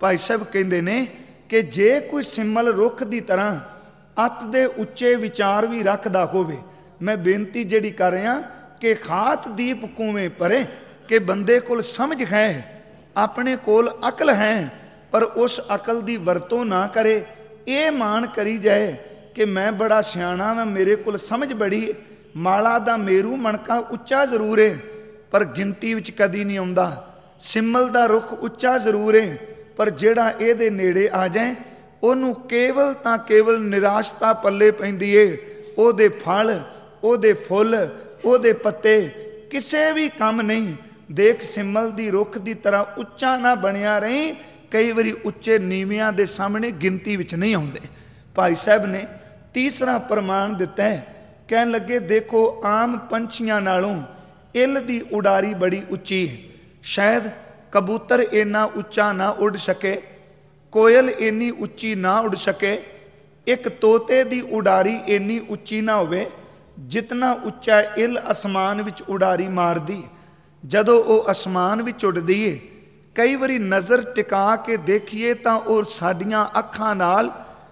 भाई साहब कहते हैं कि जे कोई सिमल रुख की तरह अत दे उच्चे विचार भी रखदा होवे, मैं बेनती जिहड़ी कर रहा कि खात दीप कुएं परे, कि बंदे कोल समझ है, अपने कोल अकल है, पर उस अकल की वरतों ना करे, ये मान करी जाए कि मैं बड़ा सियाणा मैं, मेरे कोल समझ बड़ी है। माला दा मेरू मणका उच्चा जरूर है पर गिनती विच कदी नहीं आउंदा। सिमल दा रुख उच्चा जरूर है पर जिहड़ा इहदे नेड़े आ जाए ਉਹਨੂੰ केवल ਤਾਂ केवल निराशता पल्ले पैंदी है। ਉਹਦੇ फल, ਉਹਦੇ फुल, ਉਹਦੇ पत्ते किसे भी काम नहीं। देख सिमल दी रुख की तरह उच्चा ना बनिया रही, कई बारी उच्चे नीवियां दे सामने गिनती विच नहीं आउंदे। भाई साहब ने तीसरा प्रमाण दिता है, कहन लगे देखो आम पंछियां नालों इल दी उडारी बड़ी उच्ची है। शायद कबूतर इन्ना उच्चा ना उड़ सके, कोयल इन्नी उच्ची ना उड़ सके, एक तोते दी उडारी इन्नी उच्ची ना होवे जितना उच्चा इल आसमान विच उडारी मारदी। जदों वो आसमान विच उड़दी है, कई बारी नज़र टिका के देखिए तो वो साडियां अखां नाल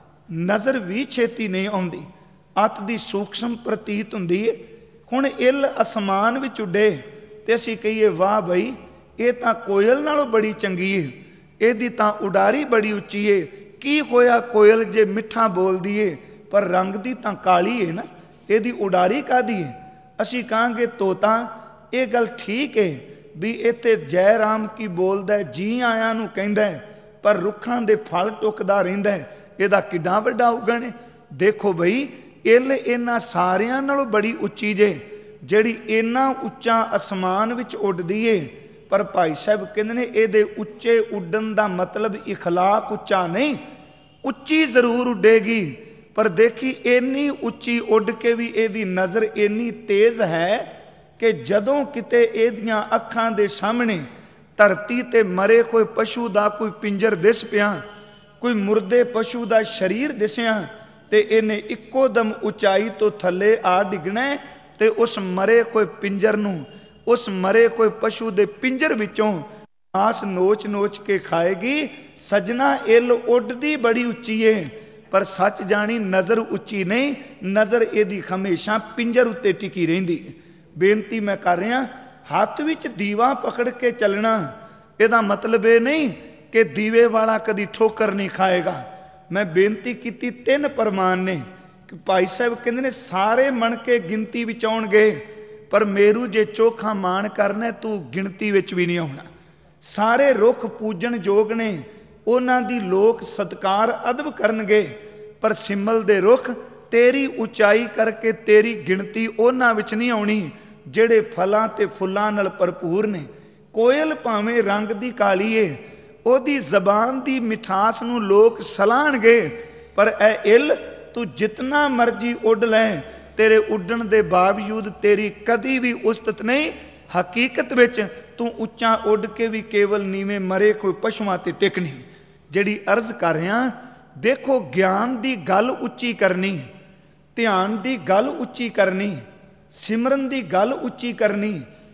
नज़र भी छेती नहीं आउंदी, अत दी सूक्ष्म प्रतीत हुंदी है। हुण इल आसमान विच उडे ते असीं कहिए वाह बई ये तां कोयल नालों बड़ी चंगी है, ਇਹਦੀ ਤਾਂ ਉਡਾਰੀ बड़ी ਉੱਚੀ है। की होया कोयल जे मिठा बोलदी है पर रंग दी तां काली है ना, ਇਹਦੀ उडारी कादी है। असीं कहांगे तोता, ये गल ठीक है भी इत्थे जय राम की बोलदा है, जी आयां नूं कहंदा है, पर रुखां दे फल टुकदा रहिंदा है, ਇਹਦਾ किड्डा वड्डा उगण है। देखो बई इल इन्हां सारियां नालों बड़ी उच्ची जे, जिहड़ी इन्ना उच्चा आसमान विच उडदी है। पर भाई साहब कहते हैं ये उच्चे उड्डन का मतलब इखलाक उच्चा नहीं, उच्ची जरूर उडेगी पर देखी इन्नी उच्ची उड़ के भी यदी नज़र इन्नी तेज़ है कि जदों किते इहदियां अखां दे सामने धरती ते मरे कोई पशु का कोई पिंजर दिस पिया, कोई मुर्दे पशु का शरीर दिसिया, तो इन्हें इक्को दम उचाई तो थले आ डिगना ते उस मरे कोई पिंजर नूं, उस मरे कोई पशु दे पिंजर विचों मांस नोच नोच के खाएगी। सजना इल उडदी बड़ी उच्ची है पर सच जानी नज़र उच्ची नहीं, नज़र यदि हमेशा पिंजर उत्ते टिकी रहिंदी। बेनती मैं कर रहा, हाथ विच दीवा पकड़ के चलना इहदा मतलब ये नहीं कि दीवे वाला कदी ठोकर नहीं खाएगा। मैं बेनती की 3 प्रमाण ने कि भाई साहब कहते ने सारे मन के गिनती विच आउणगे पर मेरू जे चोखा मान करना तू गिणती विच भी नहीं आउणा। सारे रुख पूजन जोग ने, उन्हां दी लोक सत्कार अदब करनगे, पर सिमल दे रुख तेरी उचाई करके तेरी गिणती उन्हां विच नहीं आउणी जिहड़े फलां ते फुल्लां नाल भरपूर ने। कोयल भावें रंग दी काली है, ओदी जबान दी मिठास नूं लोक सलाहणगे, पर ऐ इल तू जितना मर्जी उड़ लै, तेरे उड्डण दे बावजूद तेरी कदी भी उस्तत नहीं। हकीकत विच तू उच्चा उड़ के भी केवल नीवें मरे कोई पशुआं ते टिकनी। जिहड़ी अर्ज कर रहा, देखो ज्ञान दी गल उच्ची करनी, ध्यान दी गल उच्ची करनी, सिमरन दी गल उच्ची करनी,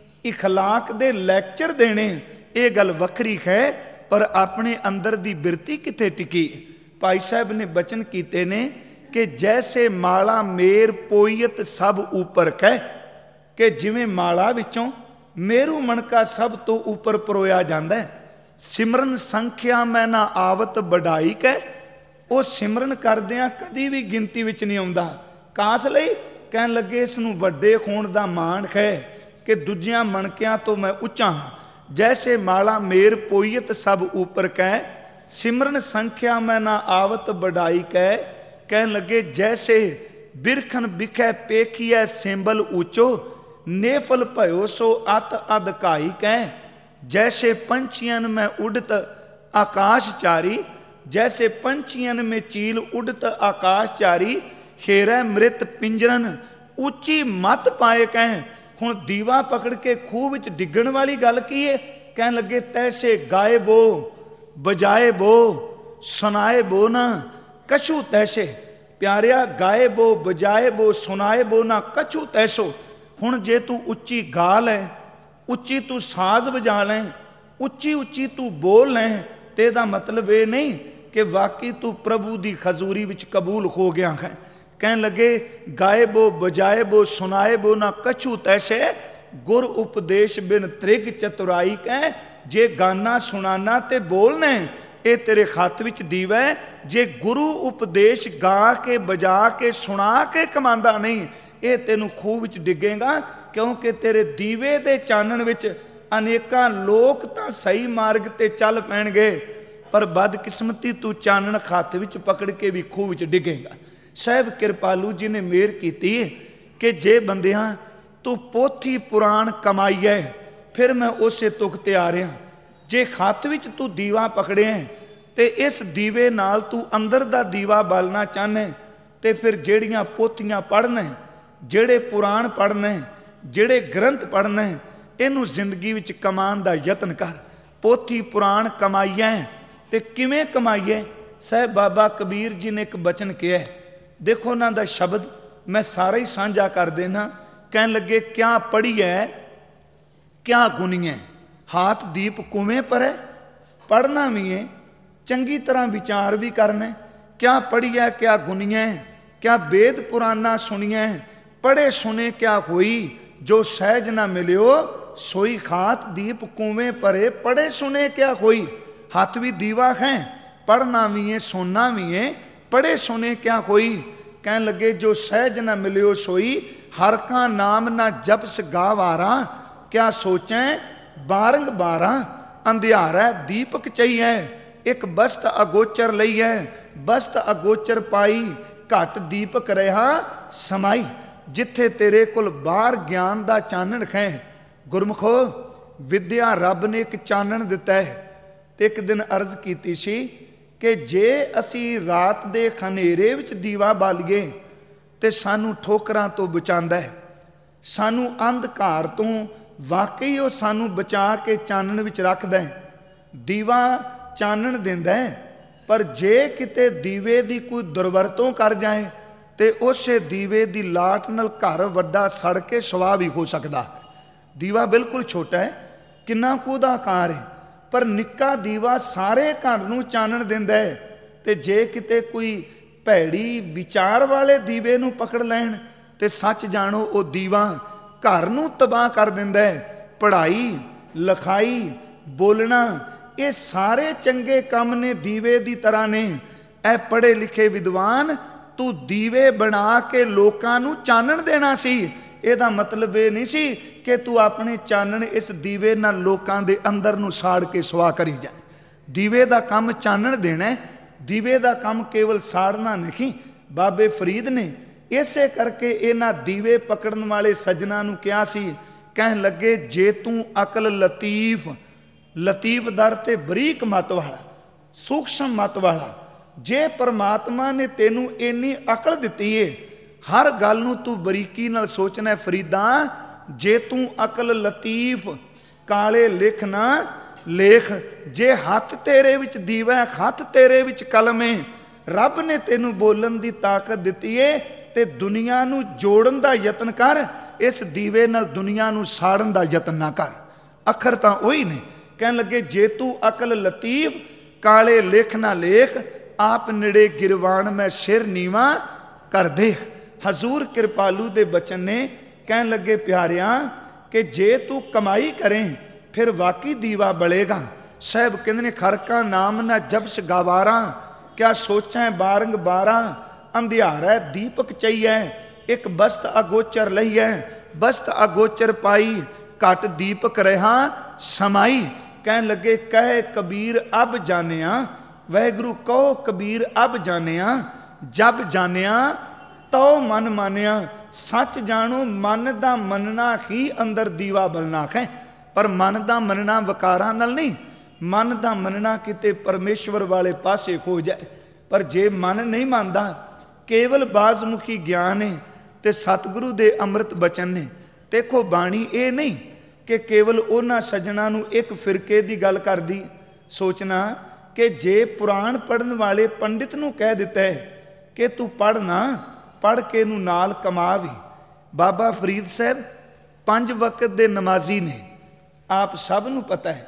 इखलाक दे लैक्चर देने, ये गल वखरी है, पर अपने अंदर दी बिरती किथे टिकी। भाई साहब ने बचन कीते ने कि जैसे माला मेर पोयत सब ऊपर कह, कि जिवें माला विचों मेरू मणका सब तो ऊपर परोया जांदा है। सिमरन संख्या मैं ना आवत बढ़ाई कह, वो सिमरन करदियां कदी भी गिनती विच नहीं आउंदा। कास लई कहन लगे इसनूं वड्डे होण दा मान है कि दूजियां मणकियां तो मैं उच्चा हाँ। जैसे माला मेर पोयत सब ऊपर कह, सिमरन संख्या मैं ना आवत बढ़ाई कह, कहन लगे जैसे बिरखन बिखै पेखिया सेंबल ऊंचो, नेफल भयो सो अत अधकाई कह। जैसे पंछियन में उड़त आकाश चारी, जैसे पंछियन में चील उड़त आकाश चारी, हेरै मृत पिंजरन ऊंची मत पाए कह। हुण दीवा पकड़ के खूह विच डिगण वाली गल की है? कहन लगे तैसे गाए बो बजाए बो सुनाए बो ना कछु तैसे। प्यारिया गाए बो बजाए बो सुनाए बो ना कछु तैसो। हुण जे तू उच्ची गा लै, उच्ची तू साज बजा लै, उच्ची उच्ची तू बोल लै, ਤੇ ਇਹਦਾ ਮਤਲਬ ਇਹ ਨਹੀਂ ਕਿ ਵਾਕਈ ਤੂੰ ਪ੍ਰਭੂ ਦੀ ਖਜ਼ੂਰੀ ਵਿੱਚ ਕਬੂਲ ਹੋ ਗਿਆ ਹੈ। ਕਹਿਣ ਲੱਗੇ ਗਾਇਬੋ ਬਜਾਇਬੋ ਸੁਨਾਇਬੋ ਨਾ ਕਛੂ ਤੈਸੇ ਗੁਰ ਉਪਦੇਸ਼ ਬਿਨ ਤ੍ਰਿਗ ਚਤੁਰਾਈ ਕਹਿ। ਜੇ ਗਾਨਾ ਸੁਣਾਨਾ ਤੇ ਬੋਲਣਾ ਇਹ ਤੇਰੇ ਹੱਥ ਵਿੱਚ ਦੀਵਾ ਹੈ। ਜੇ ਗੁਰੂ ਉਪਦੇਸ਼ ਗਾ ਕੇ ਬਜਾ ਕੇ ਸੁਣਾ ਕੇ ਕਮਾਂਦਾ ਨਹੀਂ ਇਹ ਤੈਨੂੰ ਖੂਹ ਵਿੱਚ ਡਿੱਗੇਗਾ, ਕਿਉਂਕਿ ਤੇਰੇ ਦੀਵੇ ਦੇ ਚਾਨਣ ਵਿੱਚ ਅਨੇਕਾਂ ਲੋਕ ਤਾਂ ਸਹੀ ਮਾਰਗ ਤੇ ਚੱਲ ਪੈਣਗੇ, ਪਰ ਬਦਕਿਸਮਤੀ ਤੂੰ ਚਾਨਣ ਹੱਥ ਵਿੱਚ ਪਕੜ ਕੇ ਵੀ ਖੂਹ ਵਿੱਚ ਡਿੱਗੇਗਾ। ਸਾਹਿਬ ਕਿਰਪਾਲੂ ਜੀ ਨੇ ਮਿਹਰ ਕੀਤੀ ਕਿ ਜੇ ਬੰਦਿਆਂ ਤੂੰ ਪੋਥੀ ਪੁਰਾਣ ਕਮਾਈਐ ਫਿਰ ਮੈਂ ਉਸੇ ਤੁਕ ਤੇ ਆ ਰਿਹਾ। ਜੇ ਹੱਥ ਵਿੱਚ ਤੂੰ ਦੀਵਾ ਪਕੜਿਆ ਤੇ ਇਸ ਦੀਵੇ ਨਾਲ ਤੂੰ ਅੰਦਰ ਦਾ ਦੀਵਾ ਬਾਲਣਾ ਚਾਹੁੰਦਾ ਤੇ ਫਿਰ ਜਿਹੜੀਆਂ ਪੋਥੀਆਂ ਪੜ੍ਹਨਾ, ਜਿਹੜੇ ਪੁਰਾਣ ਪੜ੍ਹਨਾ, ਜਿਹੜੇ ਗ੍ਰੰਥ ਪੜ੍ਹਨਾ, ਇਹਨੂੰ ਜ਼ਿੰਦਗੀ ਵਿੱਚ ਕਮਾਉਣ ਦਾ ਯਤਨ ਕਰ। ਪੋਥੀ ਪੁਰਾਣ ਕਮਾਈਐ ਤੇ ਕਿਵੇਂ ਕਮਾਈਏ? ਸਾਹਿਬ ਬਾਬਾ ਕਬੀਰ ਜੀ ਨੇ ਇੱਕ ਬਚਨ ਕਿਹਾ, ਦੇਖੋ ਉਹਨਾਂ ਦਾ ਸ਼ਬਦ ਮੈਂ ਸਾਰਾ ਹੀ ਸਾਂਝਾ ਕਰ ਦੇਣਾ। ਕਹਿਣ ਲੱਗੇ ਕਿਆ ਪੜ੍ਹੀਐ ਕਿਆ ਗੁਣੀਐ ਹਾਥ ਦੀਪ ਕੁਵੇਂ ਪਰੈ। ਪੜ੍ਹਨਾ ਵੀ ਹੈ, ਚੰਗੀ ਤਰ੍ਹਾਂ ਵਿਚਾਰ ਵੀ ਕਰਨਾ। ਕਿਆ ਪੜ੍ਹੀਐ ਕਿਆ ਗੁਣੀਐ ਕਿਆ ਵੇਦ ਪੁਰਾਨਾ ਸੁਣੀਐ। ਪੜ੍ਹੇ ਸੁਣੇ ਕਿਆ ਹੋਈ ਜੋ ਸਹਿਜ ਨਾ ਮਿਲਿਓ ਸੋਈ ਖਾਤ ਦੀਪ ਕੁਵੇਂ ਪਰੇ। ਪੜ੍ਹੇ ਸੁਣੇ ਕਿਆ ਹੋਈ, ਹੱਥ ਵੀ ਦੀਵਾ ਹੈ, ਪੜ੍ਹਨਾ ਵੀ ਹੈ ਸੁਣਨਾ ਵੀ ਹੈ। ਪੜ੍ਹੇ ਸੁਣੇ ਕਿਆ ਹੋਈ। ਕਹਿਣ ਲੱਗੇ ਜੋ ਸਹਿਜ ਨਾ ਮਿਲਿਓ ਸੋਈ ਹਰ ਕਾ ਨਾਮ ਨਾ ਜਪਸ ਗਾਵਾਰਾ। ਕਿਆ ਸੋਚੈ ਬਾਰੰਗ ਬਾਰਾਂ ਅੰਧਿਆਰੈ ਦੀਪਕ ਚਈਐ। ਇੱਕ ਬਸਤ ਅਗੋਚਰ ਲਈਐ ਬਸਤ ਅਗੋਚਰ ਪਾਈ ਘਟ ਦੀਪਕ ਰਿਹਾ ਸਮਾਈ। ਜਿੱਥੇ ਤੇਰੇ ਕੋਲ ਬਾਹਰ ਗਿਆਨ ਦਾ ਚਾਨਣ ਹੈ। ਗੁਰਮੁਖੋ ਵਿਦਿਆ ਰੱਬ ਨੇ ਇੱਕ ਚਾਨਣ ਦਿੱਤਾ ਹੈ। ਤੇ ਇੱਕ ਦਿਨ ਅਰਜ਼ ਕੀਤੀ ਸੀ ਕਿ ਜੇ ਅਸੀਂ ਰਾਤ ਦੇ ਹਨੇਰੇ ਵਿੱਚ ਦੀਵਾ ਬਾਲੀਏ ਤੇ ਸਾਨੂੰ ਠੋਕਰਾਂ ਤੋਂ ਬਚਾਉਂਦਾ ਹੈ, ਸਾਨੂੰ ਅੰਧਕਾਰ ਤੋਂ ਵਾਕਈ ਉਹ ਸਾਨੂੰ ਬਚਾ ਕੇ ਚਾਨਣ ਵਿੱਚ ਰੱਖਦਾ ਹੈ। ਦੀਵਾ ਚਾਨਣ ਦਿੰਦਾ ਹੈ, ਪਰ ਜੇ ਕਿਤੇ ਦੀਵੇ ਦੀ ਕੋਈ ਦੁਰਵਰਤੋਂ ਕਰ ਜਾਏ ਤੇ ਉਸੇ ਦੀਵੇ ਦੀ ਲਾਟ ਨਾਲ ਘਰ ਵੱਡਾ ਸੜ ਕੇ ਸਵਾਹ ਵੀ ਹੋ ਸਕਦਾ ਹੈ। ਦੀਵਾ ਬਿਲਕੁਲ ਛੋਟਾ ਹੈ, ਕਿੰਨਾ ਕੁ ਉਹਦਾ ਆਕਾਰ ਹੈ, ਪਰ ਨਿੱਕਾ ਦੀਵਾ ਸਾਰੇ ਘਰ ਨੂੰ ਚਾਨਣ ਦਿੰਦਾ ਹੈ। ਤੇ ਜੇ ਕਿਤੇ ਕੋਈ ਭੈੜੀ ਵਿਚਾਰ ਵਾਲੇ ਦੀਵੇ ਨੂੰ ਪਕੜ ਲੈਣ ਤੇ ਸੱਚ ਜਾਣੋ ਉਹ ਦੀਵਾ ਘਰ ਨੂੰ ਤਬਾਹ ਕਰ ਦਿੰਦਾ ਹੈ। ਪੜ੍ਹਾਈ ਲਿਖਾਈ ਬੋਲਣਾ ਇਹ ਸਾਰੇ ਚੰਗੇ ਕੰਮ ਨੇ ਦੀਵੇ ਦੀ ਤਰ੍ਹਾਂ ਨੇ। ਇਹ ਪੜ੍ਹੇ ਲਿਖੇ ਵਿਦਵਾਨ ਤੂੰ ਦੀਵੇ ਬਣਾ ਕੇ ਲੋਕਾਂ ਨੂੰ ਚਾਨਣ ਦੇਣਾ ਸੀ। ਇਹਦਾ ਮਤਲਬ ਇਹ ਨਹੀਂ ਸੀ ਕਿ ਤੂੰ ਆਪਣੇ ਚਾਨਣ ਇਸ ਦੀਵੇ ਨਾਲ ਲੋਕਾਂ ਦੇ ਅੰਦਰ ਨੂੰ ਸਾੜ ਕੇ ਸੁਆਹ ਕਰੀ ਜਾਏ। ਦੀਵੇ ਦਾ ਕੰਮ ਚਾਨਣ ਦੇਣਾ, ਦੀਵੇ ਦਾ ਕੰਮ ਕੇਵਲ ਸਾੜਨਾ ਨਹੀਂ। ਬਾਬੇ ਫਰੀਦ ਨੇ ਇਸੇ ਕਰਕੇ ਇਹਨਾਂ ਦੀਵੇ ਪਕੜਨ ਵਾਲੇ ਸੱਜਣਾ ਨੂੰ ਕਿਹਾ ਸੀ, ਕਹਿਣ ਲੱਗੇ ਜੇ ਤੂੰ ਅਕਲ ਲਤੀਫ ਦਰ ਤੇ ਬਰੀਕ ਮਤ ਵਾਲਾ ਸੂਖਸ਼ਮ ਮਤ ਵਾਲਾ, ਜੇ ਪਰਮਾਤਮਾ ਨੇ ਤੈਨੂੰ ਇੰਨੀ ਅਕਲ ਦਿੱਤੀ ਏ ਹਰ ਗੱਲ ਨੂੰ ਤੂੰ ਬਰੀਕੀ ਨਾਲ ਸੋਚਣਾ ਫਰੀਦਾ। ਜੇ ਤੂੰ ਅਕਲ ਲਤੀਫ ਕਾਲੇ ਲਿਖ ਨਾ ਲੇਖ। ਜੇ ਹੱਥ ਤੇਰੇ ਵਿੱਚ ਦੀਵਾ ਹੱਥ ਤੇਰੇ ਵਿੱਚ ਕਲਮ ਏ, ਰੱਬ ਨੇ ਤੈਨੂੰ ਬੋਲਣ ਦੀ ਤਾਕਤ ਦਿੱਤੀ ਏ ਤੇ ਦੁਨੀਆ ਨੂੰ ਜੋੜਨ ਦਾ ਯਤਨ ਕਰ। ਇਸ ਦੀਵੇ ਨਾਲ ਦੁਨੀਆ ਨੂੰ ਸਾੜਨ ਦਾ ਯਤਨ ਨਾ ਕਰ। ਅੱਖਰ ਤਾਂ ਉਹੀ ਨੇ। ਕਹਿਣ ਲੱਗੇ ਜੇ ਤੂੰ ਅਕਲ ਲਤੀਫ ਕਾਲੇ ਲਿਖ ਨਾ ਲੇਖ ਆਪ ਨੇੜੇ ਗਿਰਵਾਨ ਮੈਂ ਸਿਰ ਨੀਵਾ ਕਰ ਦੇਖ। ਹਜ਼ੂਰ ਕਿਰਪਾਲੂ ਦੇ ਬਚਨ ਨੇ। ਕਹਿਣ ਲੱਗੇ ਪਿਆਰਿਆਂ ਕਿ ਜੇ ਤੂੰ ਕਮਾਈ ਕਰੇ ਫਿਰ ਵਾਕਈ ਦੀਵਾ ਬਲੇਗਾ। ਸਾਹਿਬ ਕਹਿੰਦੇ ਨੇ ਖਰਕਾ ਨਾਮ ਨਾ ਜਪਸ ਗਵਾਰਾ। ਕਿਆ ਸੋਚਾਂ ਬਾਰੰਗ ਬਾਰਾਂ ਅੰਧਿਆਰੈ ਦੀਪਕ ਚਈਐ। ਇੱਕ ਬਸਤ ਅਗੋਚਰ ਲਈਐ ਬਸਤ ਅਗੋਚਰ ਪਾਈ ਘਟ ਦੀਪਕ ਰਿਹਾ ਸਮਾਈ। ਕਹਿਣ ਲੱਗੇ ਕਹੇ ਕਬੀਰ ਅਬ ਜਾਣਿਆ ਵਾਹਿਗੁਰੂ ਕਹੋ ਕਬੀਰ ਅਬ ਜਾਣਿਆ। ਜਬ ਜਾਣਿਆ ਤਉ ਮਨ ਮਾਨਿਆ। ਸੱਚ ਜਾਣੋ ਮਨ ਦਾ ਮੰਨਣਾ ਹੀ ਅੰਦਰ ਦੀਵਾ ਬਲਣਾ ਹੈ। ਪਰ ਮਨ ਦਾ ਮੰਨਣਾ ਵਿਕਾਰਾਂ ਨਾਲ ਨਹੀਂ, ਮਨ ਦਾ ਮੰਨਣਾ ਕਿਤੇ ਪਰਮੇਸ਼ਵਰ ਵਾਲੇ ਪਾਸੇ ਹੋ ਜਾਏ। ਪਰ ਜੇ ਮਨ ਨਹੀਂ ਮੰਨਦਾ ਕੇਵਲ ਬਾਜ਼ਮੁਖੀ ਗਿਆਨ ਹੈ ਤੇ ਸਤਿਗੁਰੂ ਦੇ ਅੰਮ੍ਰਿਤ ਬਚਨ ਨੇ। ਦੇਖੋ ਬਾਣੀ ਇਹ ਨਹੀਂ ਕਿ ਕੇਵਲ ਉਹਨਾਂ ਸੱਜਣਾ ਨੂੰ ਇੱਕ ਫਿਰਕੇ ਦੀ ਗੱਲ ਕਰਦੀ। ਸੋਚਣਾ ਕਿ ਜੇ ਪੁਰਾਣ ਪੜ੍ਹਨ ਵਾਲੇ ਪੰਡਿਤ ਨੂੰ ਕਹਿ ਦਿੱਤਾ ਹੈ ਕਿ ਤੂੰ ਪੜ੍ਹਨਾ, ਪੜ੍ਹ ਕੇ ਨੂੰ ਨਾਲ ਕਮਾ ਵੀ। ਬਾਬਾ ਫਰੀਦ ਸਾਹਿਬ 5 ਵਕਤ ਦੇ ਨਮਾਜ਼ੀ ਨੇ, ਆਪ ਸਭ ਨੂੰ ਪਤਾ ਹੈ।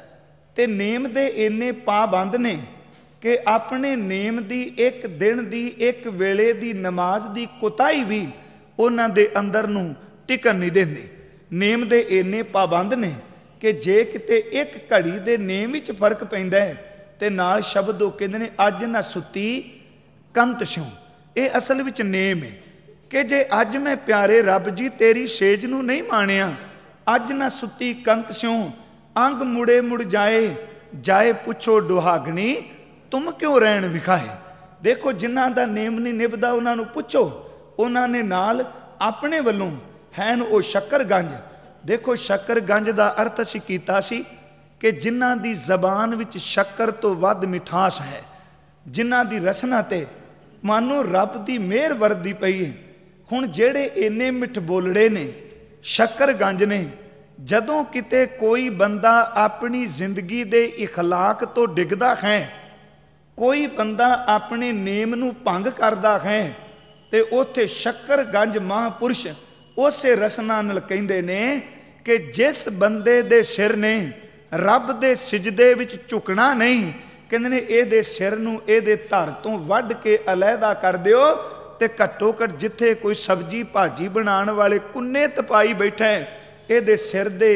ਤੇ ਨੇਮ ਦੇ ਇੰਨੇ ਪਾਬੰਦ ਨੇ ਕਿ ਆਪਣੇ ਨੇਮ ਦੀ ਇੱਕ ਦਿਨ ਦੀ ਇੱਕ ਵੇਲੇ ਦੀ ਨਮਾਜ਼ ਦੀ ਕੁਤਾਹੀ ਵੀ ਉਹਨਾਂ ਦੇ ਅੰਦਰ ਨੂੰ ਟਿਕਣ ਨਹੀਂ ਦਿੰਦੇ। ਨੇਮ ਦੇ ਇੰਨੇ ਪਾਬੰਦ ਨੇ ਕਿ ਜੇ ਕਿਤੇ ਇੱਕ ਘੜੀ ਦੇ ਨੇਮ ਵਿੱਚ ਫਰਕ ਪੈਂਦਾ ਹੈ ਤੇ ਨਾਲ ਸ਼ਬਦ ਉਹ ਕਹਿੰਦੇ ਨੇ ਅੱਜ ਨਾ ਸੁੱਤੀ ਕੰਤ ਸਿਉ। ਇਹ ਅਸਲ ਵਿੱਚ ਨੇਮ ਹੈ ਕਿ ਜੇ ਅੱਜ ਮੈਂ ਪਿਆਰੇ ਰੱਬ ਜੀ ਤੇਰੀ ਸੇਜ ਨੂੰ ਨਹੀਂ ਮਾਣਿਆ, ਅੱਜ ਨਾ ਸੁੱਤੀ ਕੰਤ ਸਿਉ, ਅੰਗ ਮੁੜੇ ਮੁੜ ਜਾਏ, ਜਾਏ ਪੁੱਛੋ ਦੁਹਾਗਣੀ ਤੁਮ ਕਿਉਂ ਰਹਿਣ ਵਿਖਾਏ। ਦੇਖੋ ਜਿਨ੍ਹਾਂ ਦਾ ਨੇਮ ਨਹੀਂ ਨਿਭਦਾ ਉਹਨਾਂ ਨੂੰ ਪੁੱਛੋ, ਉਹਨਾਂ ਨੇ ਨਾਲ ਆਪਣੇ ਵੱਲੋਂ ਹੈਨ ਉਹ ਸ਼ੱਕਰਗੰਜ। ਦੇਖੋ ਸ਼ੱਕਰਗੰਜ ਦਾ ਅਰਥ ਅਸੀਂ ਕੀਤਾ ਸੀ ਕਿ ਜਿਨ੍ਹਾਂ ਦੀ ਜ਼ਬਾਨ ਵਿੱਚ ਸ਼ੱਕਰ ਤੋਂ ਵੱਧ ਮਿਠਾਸ ਹੈ, ਜਿਨ੍ਹਾਂ ਦੀ ਰਸਨਾ ਤੇ ਮਾਨੋ ਰੱਬ ਦੀ ਮਿਹਰ ਵਰਦੀ ਪਈ ਹੈ। ਹੁਣ ਜਿਹੜੇ ਇੰਨੇ ਮਿੱਠ ਬੋਲੜੇ ਨੇ, ਸ਼ੱਕਰਗੰਜ ਨੇ, ਜਦੋਂ ਕਿਤੇ ਕੋਈ ਬੰਦਾ ਆਪਣੀ ਜ਼ਿੰਦਗੀ ਦੇ ਇਖਲਾਕ ਤੋਂ ਡਿੱਗਦਾ ਹੈ, ਕੋਈ ਬੰਦਾ ਆਪਣੇ ਨੇਮ ਨੂੰ ਭੰਗ ਕਰਦਾ ਹੈ, ਤੇ ਉੱਥੇ ਸ਼ੱਕਰਗੰਜ ਮਹਾਂਪੁਰਸ਼ ਉਸੇ ਰਸਨਾ ਨਾਲ ਕਹਿੰਦੇ ਨੇ ਕਿ ਜਿਸ ਬੰਦੇ ਦੇ ਸਿਰ ਨੇ ਰੱਬ ਦੇ ਸਿਜਦੇ ਵਿੱਚ ਝੁਕਣਾ ਨਹੀਂ, ਕਹਿੰਦੇ ਨੇ ਇਹਦੇ ਸਿਰ ਨੂੰ ਇਹਦੇ ਧਰ ਤੋਂ ਵੱਢ ਕੇ ਅਲੱਗਾ ਕਰ ਦਿਓ, ਤੇ ਘੱਟੋ ਘੱਟ ਜਿੱਥੇ ਕੋਈ ਸਬਜ਼ੀ ਭਾਜੀ ਬਣਾਉਣ ਵਾਲੇ ਕੁੰਨੇ ਤਪਾਈ ਬੈਠਾ ਹੈ, ਇਹਦੇ ਸਿਰ ਦੇ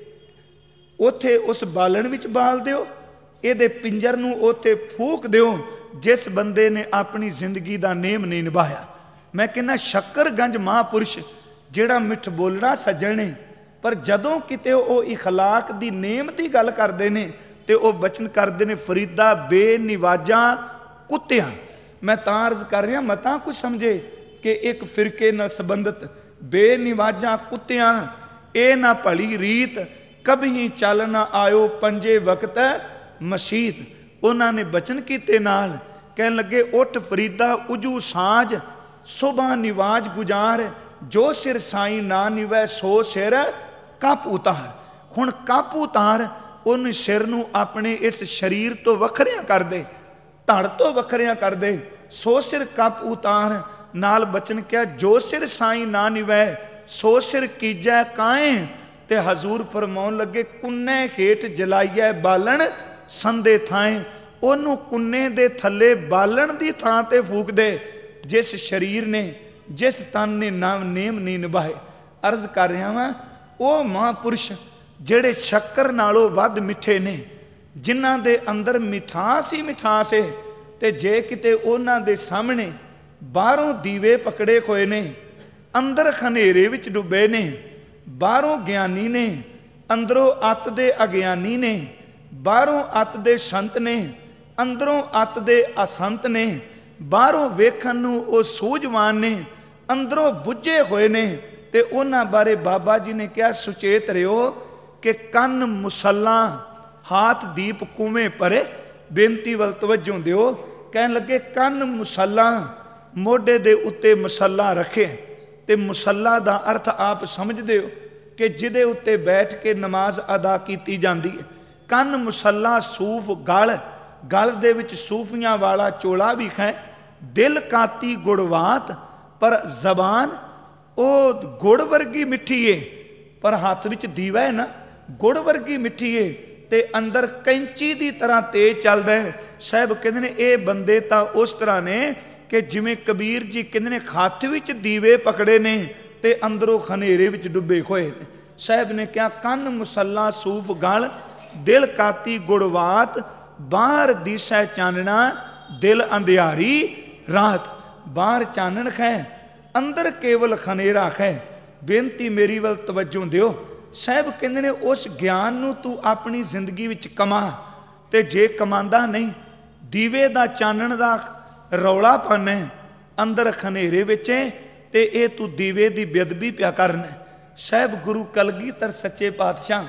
ਉੱਥੇ ਉਸ ਬਾਲਣ ਵਿੱਚ ਬਾਲ ਦਿਓ, ਇਹਦੇ ਪਿੰਜਰ ਨੂੰ ਉੱਥੇ ਫੂਕ ਦਿਓ ਜਿਸ ਬੰਦੇ ਨੇ ਆਪਣੀ ਜ਼ਿੰਦਗੀ ਦਾ ਨੇਮ ਨਹੀਂ ਨਿਭਾਇਆ। ਮੈਂ ਕਹਿੰਦਾ ਸ਼ੱਕਰਗੰਜ ਮਹਾਂਪੁਰਸ਼ ਜਿਹੜਾ ਮਿੱਠ ਬੋਲਣਾ ਸੱਜਣ ਨੇ, ਪਰ ਜਦੋਂ ਕਿਤੇ ਉਹ ਇਖਲਾਕ ਦੀ ਨੇਮ ਦੀ ਗੱਲ ਕਰਦੇ ਨੇ ਤੇ ਉਹ ਬਚਨ ਕਰਦੇ ਨੇ ਫਰੀਦਾ ਬੇਨਿਵਾਜ਼ਾਂ ਕੁੱਤਿਆਂ। ਮੈਂ ਤਾਂ ਅਰਜ਼ ਕਰ ਰਿਹਾ, ਮਤਾਂ ਕੁਝ ਸਮਝੇ ਕਿ ਇੱਕ ਫਿਰਕੇ ਨਾਲ ਸੰਬੰਧਿਤ ਬੇਨਿਵਾਜ਼ਾਂ ਕੁੱਤਿਆਂ, ਇਹ ਨਾ ਭਲੀ ਰੀਤ ਕਭੀ ਚੱਲ ਨਾ ਆਇਓ ਪੰਜੇ ਵਕਤ ਮਸੀਤ। ਉਹਨਾਂ ਨੇ ਬਚਨ ਕੀਤੇ ਨਾਲ ਕਹਿਣ ਲੱਗੇ ਉੱਠ ਫਰੀਦਾ ਉਜੂ ਸਾਂਝ ਸੁਬਾ ਨਿਵਾਜ ਗੁਜ਼ਾਰ, ਜੋ ਸਿਰ ਸਾਈ ਨਾ ਨਿਵੈ ਸੋ ਸਿਰ ਕੱਪ ਉਤਾਰ। ਹੁਣ ਕੱਪ ਉਤਾਰ ਉਹਨ ਸਿਰ ਨੂੰ ਆਪਣੇ ਇਸ ਸਰੀਰ ਤੋਂ ਵੱਖਰਿਆਂ ਕਰਦੇ, ਧੜ ਤੋਂ ਵੱਖਰਿਆਂ ਕਰਦੇ, ਸੋ ਸਿਰ ਕੱਪ ਉਤਾਰ। ਨਾਲ ਬਚਨ ਕਿਹਾ ਜੋ ਸਿਰ ਸਾਈ ਨਾ ਨਿਵੈ ਸੋ ਸਿਰ ਕੀਜੈ ਕਾਏ। ਤੇ ਹਜ਼ੂਰ ਫਰਮਾਉਣ ਲੱਗੇ ਕੁੰਨੇ ਹੇਠ ਜਲਾਈਐ ਬਾਲਣ ਸੰਦੇ ਥਾਏ। ਉਹਨੂੰ ਕੁੰਨੇ ਦੇ ਥੱਲੇ ਬਾਲਣ ਦੀ ਥਾਂ ਤੇ ਫੂਕ ਦੇ ਜਿਸ ਸਰੀਰ ਨੇ, ਜਿਸ ਤਨ ਨੇ ਨੇਮ ਨਹੀਂ ਨਿਭਾਏ। ਅਰਜ਼ ਕਰ ਰਿਹਾ ਵਾਂ ਉਹ ਮਹਾਂਪੁਰਸ਼ ਜਿਹੜੇ ਸ਼ੱਕਰ ਨਾਲੋਂ ਵੱਧ ਮਿੱਠੇ ਨੇ, ਜਿਨ੍ਹਾਂ ਦੇ ਅੰਦਰ ਮਿਠਾਸ ਹੀ ਮਿਠਾਸ ਹੈ। ਤੇ ਜੇ ਕਿਤੇ ਉਹਨਾਂ ਦੇ ਸਾਹਮਣੇ ਬਾਹਰੋਂ ਦੀਵੇ ਪਕੜੇ ਹੋਏ ਨੇ, ਅੰਦਰ ਹਨੇਰੇ ਵਿੱਚ ਡੁੱਬੇ ਨੇ, ਬਾਹਰੋਂ ਗਿਆਨੀ ਨੇ, ਅੰਦਰੋਂ ਅੱਤ ਦੇ ਅਗਿਆਨੀ ਨੇ, ਬਾਹਰੋਂ ਅੱਤ ਦੇ ਸੰਤ ਨੇ, ਅੰਦਰੋਂ ਅੱਤ ਦੇ ਅਸੰਤ ਨੇ, ਬਾਹਰੋਂ ਵੇਖਣ ਨੂੰ ਉਹ ਸੂਝਵਾਨ ਨੇ, ਅੰਦਰੋਂ ਬੁੱਝੇ ਹੋਏ ਨੇ। ਤੇ ਉਹਨਾਂ ਬਾਰੇ ਬਾਬਾ ਜੀ ਨੇ ਕਿਹਾ ਸੁਚੇਤ ਰਿਓ ਕਿ ਕੰਨ ਮੁਸੱਲਾ ਹਾਥ ਦੀਪ ਕੂਵੇਂ ਪਰੇ। ਬੇਨਤੀ ਵੱਲ ਤਵੱਜੋ ਦਿਓ। ਕਹਿਣ ਲੱਗੇ ਕੰਨ ਮੁਸੱਲਾ, ਮੋਢੇ ਦੇ ਉੱਤੇ ਮਸੱਲਾ ਰੱਖੇ। ਤੇ ਮੁਸੱਲਾ ਦਾ ਅਰਥ ਆਪ ਸਮਝਦੇ ਹੋ ਕਿ ਜਿਹਦੇ ਉੱਤੇ ਬੈਠ ਕੇ ਨਮਾਜ਼ ਅਦਾ ਕੀਤੀ ਜਾਂਦੀ ਹੈ। ਕੰਨ ਮੁਸੱਲਾ ਸੂਫ ਗਲ, ਗਲ ਦੇ ਵਿੱਚ ਸੂਫੀਆਂ ਵਾਲਾ ਚੋਲਾ ਵੀ ਹੈ। ਦਿਲ ਕਾਤੀ ਗੁੜਵਾਤ, ਪਰ ਜ਼ਬਾਨ ਉਹ ਗੁੜ ਵਰਗੀ ਮਿੱਠੀ ਏ, ਪਰ ਹੱਥ ਵਿੱਚ ਦੀਵਾ ਹੈ ਨਾ, ਗੁੜ ਵਰਗੀ ਮਿੱਠੀ ਏ, ਤੇ ਅੰਦਰ ਕੈਂਚੀ ਦੀ ਤਰ੍ਹਾਂ ਤੇਜ਼ ਚੱਲਦਾ ਹੈ। ਸਾਹਿਬ ਕਹਿੰਦੇ ਨੇ ਇਹ ਬੰਦੇ ਤਾਂ ਉਸ ਤਰ੍ਹਾਂ ਨੇ ਕਿ ਜਿਵੇਂ ਕਬੀਰ ਜੀ ਕਹਿੰਦੇ ਨੇ ਹੱਥ ਵਿੱਚ ਦੀਵੇ ਪਕੜੇ ਨੇ ਤੇ ਅੰਦਰੋਂ ਹਨੇਰੇ ਵਿੱਚ ਡੁੱਬੇ ਹੋਏ ਨੇ। ਸਾਹਿਬ ਨੇ ਕਿਹਾ ਕੰਨ ਮੁਸੱਲਾ ਸੂਫ ਗਲ, ਦਿਲ ਕਾਤੀ ਗੁੜਵਾਤ, ਬਾਹਰ ਦਿਸੈ ਚਾਨਣਾ ਦਿਲ ਅੰਧਿਆਰੀ ਰਾਤ। ਬਾਹਰ ਚਾਨਣ ਹੈ, ਅੰਦਰ ਕੇਵਲ ਹਨੇਰਾ ਹੈ। ਬੇਨਤੀ ਮੇਰੀ ਵੱਲ ਤਵੱਜੋ ਦਿਓ। ਸਾਹਿਬ ਕਹਿੰਦੇ ਨੇ ਉਸ ਗਿਆਨ ਨੂੰ ਤੂੰ ਆਪਣੀ ਜ਼ਿੰਦਗੀ ਵਿੱਚ ਕਮਾ, ਤੇ ਜੇ ਕਮਾਉਂਦਾ ਨਹੀਂ, ਦੀਵੇ ਦਾ ਚਾਨਣ ਦਾ ਰੌਲਾ ਪਾਣਾ, ਅੰਦਰ ਹਨੇਰੇ ਵਿੱਚ ਤੇ ਇਹ ਤੂੰ ਦੀਵੇ ਦੀ ਬੇਅਦਬੀ ਪਿਆ ਕਰਨਾ। ਸਾਹਿਬ ਗੁਰੂ ਕਲਗੀਧਰ ਸੱਚੇ ਪਾਤਸ਼ਾਹ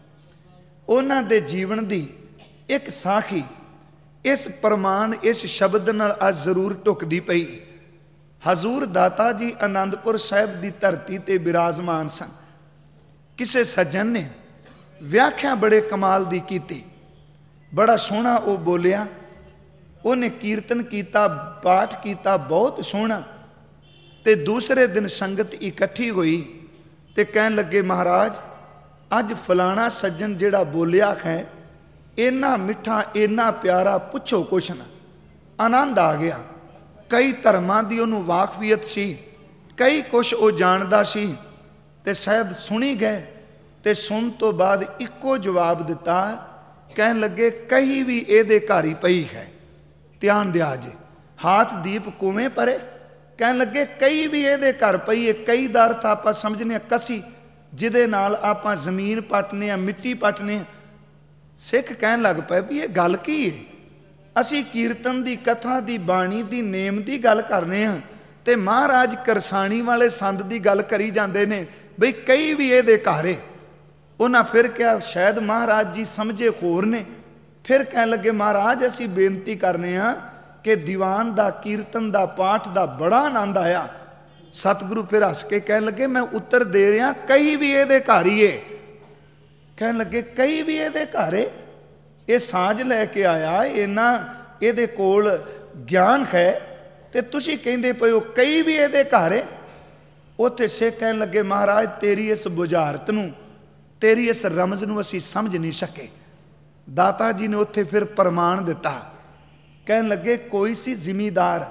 ਉਹਨਾਂ ਦੇ ਜੀਵਨ ਦੀ ਇੱਕ ਸਾਖੀ ਇਸ ਪ੍ਰਮਾਣ, ਇਸ ਸ਼ਬਦ ਨਾਲ ਅੱਜ ਜ਼ਰੂਰ ਢੁਕਦੀ ਪਈ। ਹਜ਼ੂਰ ਦਾਤਾ ਜੀ ਆਨੰਦਪੁਰ ਸਾਹਿਬ ਦੀ ਧਰਤੀ ਤੇ ਬਿਰਾਜਮਾਨ ਸਨ। ਕਿਸੇ ਸੱਜਣ ਨੇ ਵਿਆਖਿਆ ਬੜੇ ਕਮਾਲ ਦੀ ਕੀਤੀ, ਬੜਾ ਸੋਹਣਾ ਉਹ ਬੋਲਿਆ, ਉਹਨੇ ਕੀਰਤਨ ਕੀਤਾ, ਪਾਠ ਕੀਤਾ, ਬਹੁਤ ਸੋਹਣਾ। ਤੇ ਦੂਸਰੇ ਦਿਨ ਸੰਗਤ ਇਕੱਠੀ ਹੋਈ ਤੇ ਕਹਿਣ ਲੱਗੇ ਮਹਾਰਾਜ ਅੱਜ ਫਲਾਣਾ ਸੱਜਣ ਜਿਹੜਾ ਬੋਲਿਆ ਹੈ ਇੰਨਾ ਮਿੱਠਾ, ਇੰਨਾ ਪਿਆਰਾ, ਪੁੱਛੋ ਕੁਛ ਨਾ। ਆਨੰਦ ਆ ਗਿਆ। ਕਈ ਧਰਮਾਂ ਦੀ ਉਹਨੂੰ ਵਾਕਫੀਅਤ ਸੀ, ਕਈ ਕੁਛ ਉਹ ਜਾਣਦਾ ਸੀ। ਤੇ ਸਾਹਿਬ ਸੁਣੀ ਗਏ ਤੇ ਸੁਣ ਤੋਂ ਬਾਅਦ ਇੱਕੋ ਜਵਾਬ ਦਿੱਤਾ। ਕਹਿਣ ਲੱਗੇ ਕਹੀ ਵੀ ਇਹਦੇ ਘਰ ਹੀ ਪਈ ਹੈ। ਧਿਆਨ ਦਿਆ ਜੇ, ਹਾਥ ਦੀਪ ਕੁਵੇਂ ਪਰੇ। ਕਹਿਣ ਲੱਗੇ ਕਈ ਵੀ ਇਹਦੇ ਘਰ ਪਈ ਹੈ। ਕਈ ਦਾ ਅਰਥ ਆਪਾਂ ਸਮਝਦੇ ਹਾਂ ਕਸੀ, ਜਿਹਦੇ ਨਾਲ ਆਪਾਂ ਜ਼ਮੀਨ ਪੱਟਨੇ ਆ, ਮਿੱਟੀ ਪੱਟਨੇ ਆ। ਸਿੱਖ ਕਹਿਣ ਲੱਗ ਪਏ ਵੀ ਇਹ ਗੱਲ ਕੀ ਹੈ? ਅਸੀਂ ਕੀਰਤਨ ਦੀ, ਕਥਾ ਦੀ, ਬਾਣੀ ਦੀ, ਨੇਮ ਦੀ ਗੱਲ ਕਰਨੇ ਆ ਤੇ ਮਹਾਰਾਜ ਕਰਸਾਣੀ ਵਾਲੇ ਸੰਦ ਦੀ ਗੱਲ ਕਰੀ ਜਾਂਦੇ ਨੇ ਬਈ ਕਈ ਵੀ ਇਹਦੇ ਘਰ ਏ। ਉਹਨਾਂ ਫਿਰ ਕਿਹਾ ਸ਼ਾਇਦ ਮਹਾਰਾਜ ਜੀ ਸਮਝੇ ਹੋਰ ਨੇ। ਫਿਰ ਕਹਿਣ ਲੱਗੇ ਮਹਾਰਾਜ ਅਸੀਂ ਬੇਨਤੀ ਕਰਨੇ ਆ ਕਿ ਦੀਵਾਨ ਦਾ, ਕੀਰਤਨ ਦਾ, ਪਾਠ ਦਾ ਬੜਾ ਆਨੰਦ ਆਇਆ। ਸਤਿਗੁਰੂ ਫਿਰ ਹੱਸ ਕੇ ਕਹਿਣ ਲੱਗੇ ਮੈਂ ਉੱਤਰ ਦੇ ਰਿਹਾ, ਕਈ ਵੀ ਇਹਦੇ ਘਰ ਹੀ ਏ। ਕਹਿਣ ਲੱਗੇ ਕਈ ਵੀ ਇਹਦੇ ਘਰ ਏ? ਇਹ ਸਾਜ ਲੈ ਕੇ ਆਇਆ, ਇਹਨਾਂ ਇਹਦੇ ਕੋਲ ਗਿਆਨ ਹੈ ਤੇ ਤੁਸੀਂ ਕਹਿੰਦੇ ਪਏ ਹੋ ਕਈ ਵੀ ਇਹਦੇ ਘਰ ਏ। ਉੱਥੇ ਸਿੱਖ ਕਹਿਣ ਲੱਗੇ ਮਹਾਰਾਜ ਤੇਰੀ ਇਸ ਬੁਝਾਰਤ ਨੂੰ, ਤੇਰੀ ਇਸ ਰਮਜ਼ ਨੂੰ ਅਸੀਂ ਸਮਝ ਨਹੀਂ ਸਕੇ। ਦਾਤਾ ਜੀ ਨੇ ਉੱਥੇ ਫਿਰ ਪ੍ਰਮਾਣ ਦਿੱਤਾ। ਕਹਿਣ ਲੱਗੇ ਕੋਈ ਸੀ ਜ਼ਿਮੀਦਾਰ,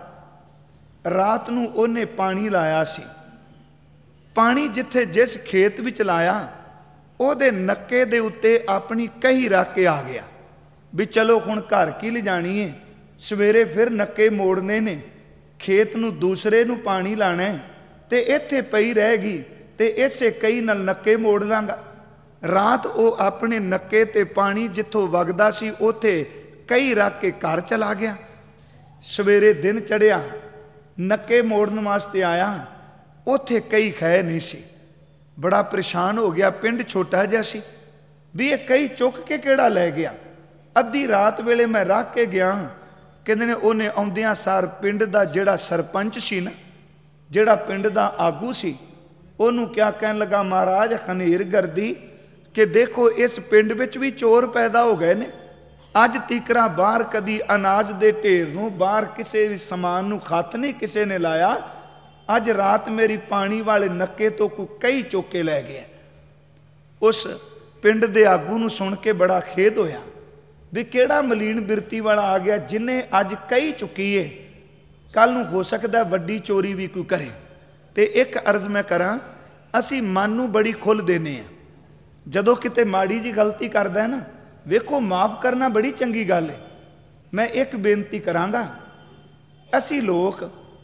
ਰਾਤ ਨੂੰ ਉਹਨੇ ਪਾਣੀ ਲਾਇਆ ਸੀ। ਪਾਣੀ ਜਿੱਥੇ ਜਿਸ ਖੇਤ ਵਿੱਚ ਲਾਇਆ ਉਹਦੇ ਨੱਕੇ ਦੇ ਉੱਤੇ ਆਪਣੀ ਕਹੀ ਰੱਖ ਕੇ ਆ ਗਿਆ ਵੀ ਚਲੋ ਹੁਣ ਘਰ ਕੀ ਲਿਜਾਣੀ ਏ, ਸਵੇਰੇ ਫਿਰ ਨੱਕੇ ਮੋੜਨੇ ਨੇ, ਖੇਤ ਨੂੰ ਦੂਸਰੇ ਨੂੰ ਪਾਣੀ ਲਾਣਾ ਤੇ ਇੱਥੇ ਪਈ ਰਹੇਗੀ ਤੇ ਇਸੇ ਕਈ ਨਾਲ ਨੱਕੇ ਮੋੜ ਲਾਂਗਾ। ਰਾਤ ਉਹ ਆਪਣੇ ਨੱਕੇ ਤੇ ਪਾਣੀ ਜਿੱਥੋਂ ਵਗਦਾ ਸੀ ਉੱਥੇ ਕਈ ਰੱਖ ਕੇ ਘਰ ਚਲਾ ਗਿਆ। ਸਵੇਰੇ ਦਿਨ ਚੜ੍ਹਿਆ, ਨੱਕੇ ਮੋੜਨ ਵਾਸਤੇ ਆਇਆ, ਉੱਥੇ ਕਈ ਹੈ ਨਹੀਂ ਸੀ। ਬੜਾ ਪਰੇਸ਼ਾਨ ਹੋ ਗਿਆ। ਪਿੰਡ ਛੋਟਾ ਜਿਹਾ ਸੀ ਵੀ ਇਹ ਕਈ ਚੁੱਕ ਕੇ ਕਿਹੜਾ ਲੈ ਗਿਆ। ਅੱਧੀ ਰਾਤ ਵੇਲੇ ਮੈਂ ਰੱਖ ਕੇ ਗਿਆ। ਕਹਿੰਦੇ ਨੇ ਉਹਨੇ ਆਉਂਦਿਆਂ ਸਾਰ ਪਿੰਡ ਦਾ ਜਿਹੜਾ ਸਰਪੰਚ ਸੀ ਨਾ, ਜਿਹੜਾ ਪਿੰਡ ਦਾ ਆਗੂ ਸੀ, ਉਹਨੂੰ ਕਿਆ ਕਹਿਣ ਲੱਗਾ ਮਹਾਰਾਜ ਹਨੇਰ ਗਰਦੀ ਕਿ ਦੇਖੋ ਇਸ ਪਿੰਡ ਵਿੱਚ ਵੀ ਚੋਰ ਪੈਦਾ ਹੋ ਗਏ ਨੇ। ਅੱਜ ਤੀਕਰਾ ਬਾਹਰ ਕਦੀ ਅਨਾਜ ਦੇ ਢੇਰ ਨੂੰ, ਬਾਹਰ ਕਿਸੇ ਵੀ ਸਮਾਨ ਨੂੰ ਹੱਥ ਨਹੀਂ ਕਿਸੇ ਨੇ ਲਾਇਆ। ਅੱਜ ਰਾਤ ਮੇਰੀ ਪਾਣੀ ਵਾਲੇ ਨੱਕੇ ਤੋਂ ਕੋਈ ਕਈ ਚੁੱਕ ਕੇ ਲੈ ਗਿਆ। ਉਸ ਪਿੰਡ ਦੇ ਆਗੂ ਨੂੰ ਸੁਣ ਕੇ ਬੜਾ ਖੇਦ ਹੋਇਆ ਵੀ ਕਿਹੜਾ ਮਲੀਨ ਬਿਰਤੀ ਵਾਲਾ ਆ ਗਿਆ ਜਿਹਨੇ ਅੱਜ ਕਈ ਚੁੱਕੀ ਏ, ਕੱਲ ਨੂੰ ਹੋ ਸਕਦਾ ਵੱਡੀ ਚੋਰੀ ਵੀ ਕੋਈ ਕਰੇ। ਤੇ ਇੱਕ ਅਰਜ਼ ਮੈਂ ਕਰਾਂ, ਅਸੀਂ ਮਨ ਨੂੰ ਬੜੀ ਖੁੱਲ੍ਹ ਦੇਨੇ ਆ। ਜਦੋਂ ਕਿਤੇ ਮਾੜੀ ਜੀ ਗਲਤੀ ਕਰਦਾ ਹੈ ਨਾ, ਵੇਖੋ ਮਾਫ ਕਰਨਾ ਬੜੀ ਚੰਗੀ ਗੱਲ ਹੈ। ਮੈਂ ਇੱਕ ਬੇਨਤੀ ਕਰਾਂਗਾ, ਅਸੀਂ ਲੋਕ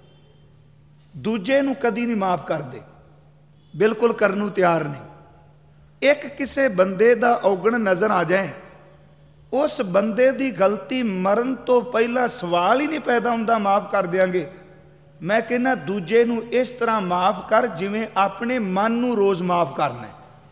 ਦੂਜੇ ਨੂੰ ਕਦੀ ਨਹੀਂ ਮਾਫ ਕਰਦੇ, ਬਿਲਕੁਲ ਕਰਨ ਨੂੰ ਤਿਆਰ ਨਹੀਂ। ਇੱਕ ਕਿਸੇ ਬੰਦੇ ਦਾ ਔਗਣ ਨਜ਼ਰ ਆ ਜਾਏ, ਉਸ ਬੰਦੇ ਦੀ ਗਲਤੀ ਮਰਨ ਤੋਂ ਪਹਿਲਾਂ ਸਵਾਲ ਹੀ ਨਹੀਂ ਪੈਦਾ ਹੁੰਦਾ ਮਾਫ ਕਰ ਦਿਆਂਗੇ। ਮੈਂ ਕਹਿੰਦਾ ਦੂਜੇ ਨੂੰ ਇਸ ਤਰ੍ਹਾਂ ਮਾਫ ਕਰ ਜਿਵੇਂ ਆਪਣੇ ਮਨ ਨੂੰ ਰੋਜ਼ ਮਾਫ ਕਰਨਾ।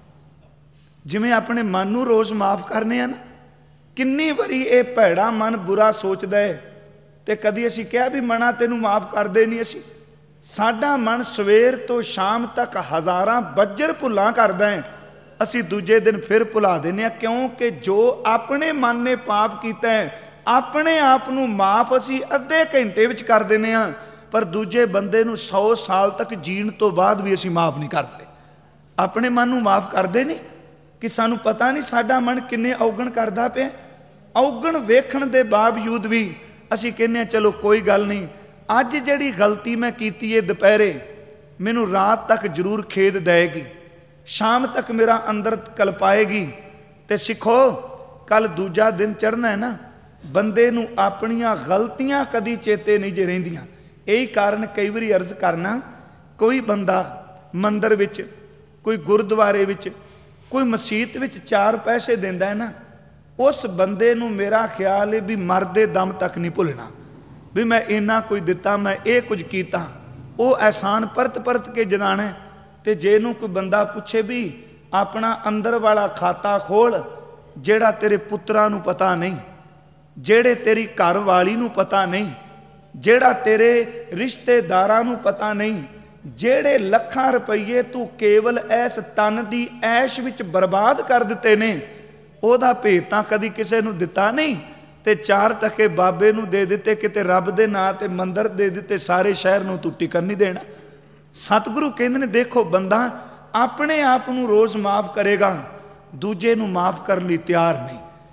ਜਿਵੇਂ ਆਪਣੇ ਮਨ ਨੂੰ ਰੋਜ਼ ਮਾਫ ਕਰਨੇ ਆ ਨਾ। ਕਿੰਨੀ ਵਾਰੀ ਇਹ ਭੈੜਾ ਮਨ ਬੁਰਾ ਸੋਚਦਾ ਹੈ ਤੇ ਕਦੀ ਅਸੀਂ ਕਿਹਾ ਵੀ ਮਨਾ ਤੈਨੂੰ ਮਾਫ ਕਰਦੇ ਨਹੀਂ ਅਸੀਂ। ਸਾਡਾ ਮਨ ਸਵੇਰ ਤੋਂ ਸ਼ਾਮ ਤੱਕ ਹਜ਼ਾਰਾਂ ਬੱਜਰ ਭੁੱਲਾਂ ਕਰਦਾ ਹੈ, ਅਸੀਂ ਦੂਜੇ ਦਿਨ ਫਿਰ ਭੁਲਾ ਦਿੰਦੇ ਹਾਂ। ਕਿਉਂਕਿ ਜੋ ਆਪਣੇ ਮਨ ਨੇ ਪਾਪ ਕੀਤਾ ਹੈ, ਆਪਣੇ ਆਪ ਨੂੰ ਮਾਫ ਅਸੀਂ ਅੱਧੇ ਘੰਟੇ ਵਿੱਚ ਕਰ ਦਿੰਦੇ ਹਾਂ, ਪਰ ਦੂਜੇ ਬੰਦੇ ਨੂੰ 100 ਸਾਲ ਤੱਕ ਜੀਣ ਤੋਂ ਬਾਅਦ ਵੀ ਅਸੀਂ ਮਾਫ ਨਹੀਂ ਕਰਦੇ। ਆਪਣੇ ਮਨ ਨੂੰ ਮਾਫ ਕਰਦੇ ਨਹੀਂ ਕਿ ਸਾਨੂੰ ਪਤਾ ਨਹੀਂ ਸਾਡਾ ਮਨ ਕਿੰਨੇ ਔਗਣ ਕਰਦਾ ਪਿਆ। ਔਗਣ ਵੇਖਣ ਦੇ ਬਾਵਜੂਦ ਵੀ ਅਸੀਂ ਕਹਿੰਦੇ ਹਾਂ ਚਲੋ ਕੋਈ ਗੱਲ ਨਹੀਂ, ਅੱਜ ਜਿਹੜੀ ਗਲਤੀ ਮੈਂ ਕੀਤੀ ਹੈ ਦੁਪਹਿਰੇ ਮੈਨੂੰ ਰਾਤ ਤੱਕ ਜ਼ਰੂਰ ਖੇਦ ਦੇਵੇਗੀ, ਸ਼ਾਮ ਤੱਕ ਮੇਰਾ ਅੰਦਰ ਕਲਪਾਏਗੀ। ਤੇ ਸਿੱਖੋ ਕੱਲ ਦੂਜਾ ਦਿਨ ਚੜ੍ਹਨਾ ਹੈ ਨਾ, ਬੰਦੇ ਨੂੰ ਆਪਣੀਆਂ ਗਲਤੀਆਂ ਕਦੀ ਚੇਤੇ ਨਹੀਂ ਜੇ ਰਹਿੰਦੀਆਂ। ਇਹੀ ਕਾਰਨ ਕਈ ਵਾਰੀ ਅਰਜ਼ ਕਰਨਾ, ਕੋਈ ਬੰਦਾ ਮੰਦਰ ਵਿੱਚ, ਕੋਈ ਗੁਰਦੁਆਰੇ ਵਿੱਚ, ਕੋਈ ਮਸੀਤ ਵਿੱਚ 4 ਪੈਸੇ ਦਿੰਦਾ ਹੈ ਨਾ, ਉਸ ਬੰਦੇ ਨੂੰ ਮੇਰਾ ਖਿਆਲ ਹੈ ਵੀ ਮਰਦੇ ਦਮ ਤੱਕ ਨਹੀਂ ਭੁੱਲਣਾ ਵੀ ਮੈਂ ਇੰਨਾ ਕੁਝ ਦਿੱਤਾ, ਮੈਂ ਇਹ ਕੁਝ ਕੀਤਾ। ਉਹ ਅਹਿਸਾਨ ਪਰਤ ਪਰਤ ਕੇ ਜਨਾਣਾ। ਤੇ ਜੇ ਨੂੰ ਕੋਈ ਬੰਦਾ ਪੁੱਛੇ ਵੀ ਆਪਣਾ ਅੰਦਰ ਵਾਲਾ ਖਾਤਾ ਖੋਲ, ਜਿਹੜਾ ਤੇਰੇ ਪੁੱਤਰਾਂ ਨੂੰ ਪਤਾ ਨਹੀਂ, ਜਿਹੜੇ ਤੇਰੀ ਘਰ ਵਾਲੀ ਨੂੰ ਪਤਾ ਨਹੀਂ, ਜਿਹੜਾ ਤੇਰੇ ਰਿਸ਼ਤੇਦਾਰਾਂ ਨੂੰ ਪਤਾ ਨਹੀਂ, ਜਿਹੜੇ ਲੱਖਾਂ ਰੁਪਈਏ ਤੂੰ ਕੇਵਲ ਇਸ ਤਨ ਦੀ ਐਸ਼ ਵਿੱਚ ਬਰਬਾਦ ਕਰ ਦਿੱਤੇ ਨੇ, ਉਹਦਾ ਭੇਤ ਤਾਂ ਕਦੀ ਕਿਸੇ ਨੂੰ ਦਿੱਤਾ ਨਹੀਂ। ਤੇ 4 ਟਕੇ ਬਾਬੇ ਨੂੰ ਦੇ ਦਿੱਤੇ, ਕਿਤੇ ਰੱਬ ਦੇ ਨਾਂ ਤੇ ਮੰਦਰ ਦੇ ਦਿੱਤੇ, ਸਾਰੇ ਸ਼ਹਿਰ ਨੂੰ ਤੂੰ ਟਿਕਣ ਨਹੀਂ ਦੇਣਾ। ਸਤਿਗੁਰੂ ਕਹਿੰਦੇ ਨੇ ਦੇਖੋ ਬੰਦਾ ਆਪਣੇ ਆਪ ਨੂੰ ਰੋਜ਼ ਮਾਫ ਕਰੇਗਾ, ਦੂਜੇ ਨੂੰ ਮਾਫ ਕਰਨ ਲਈ ਤਿਆਰ ਨਹੀਂ।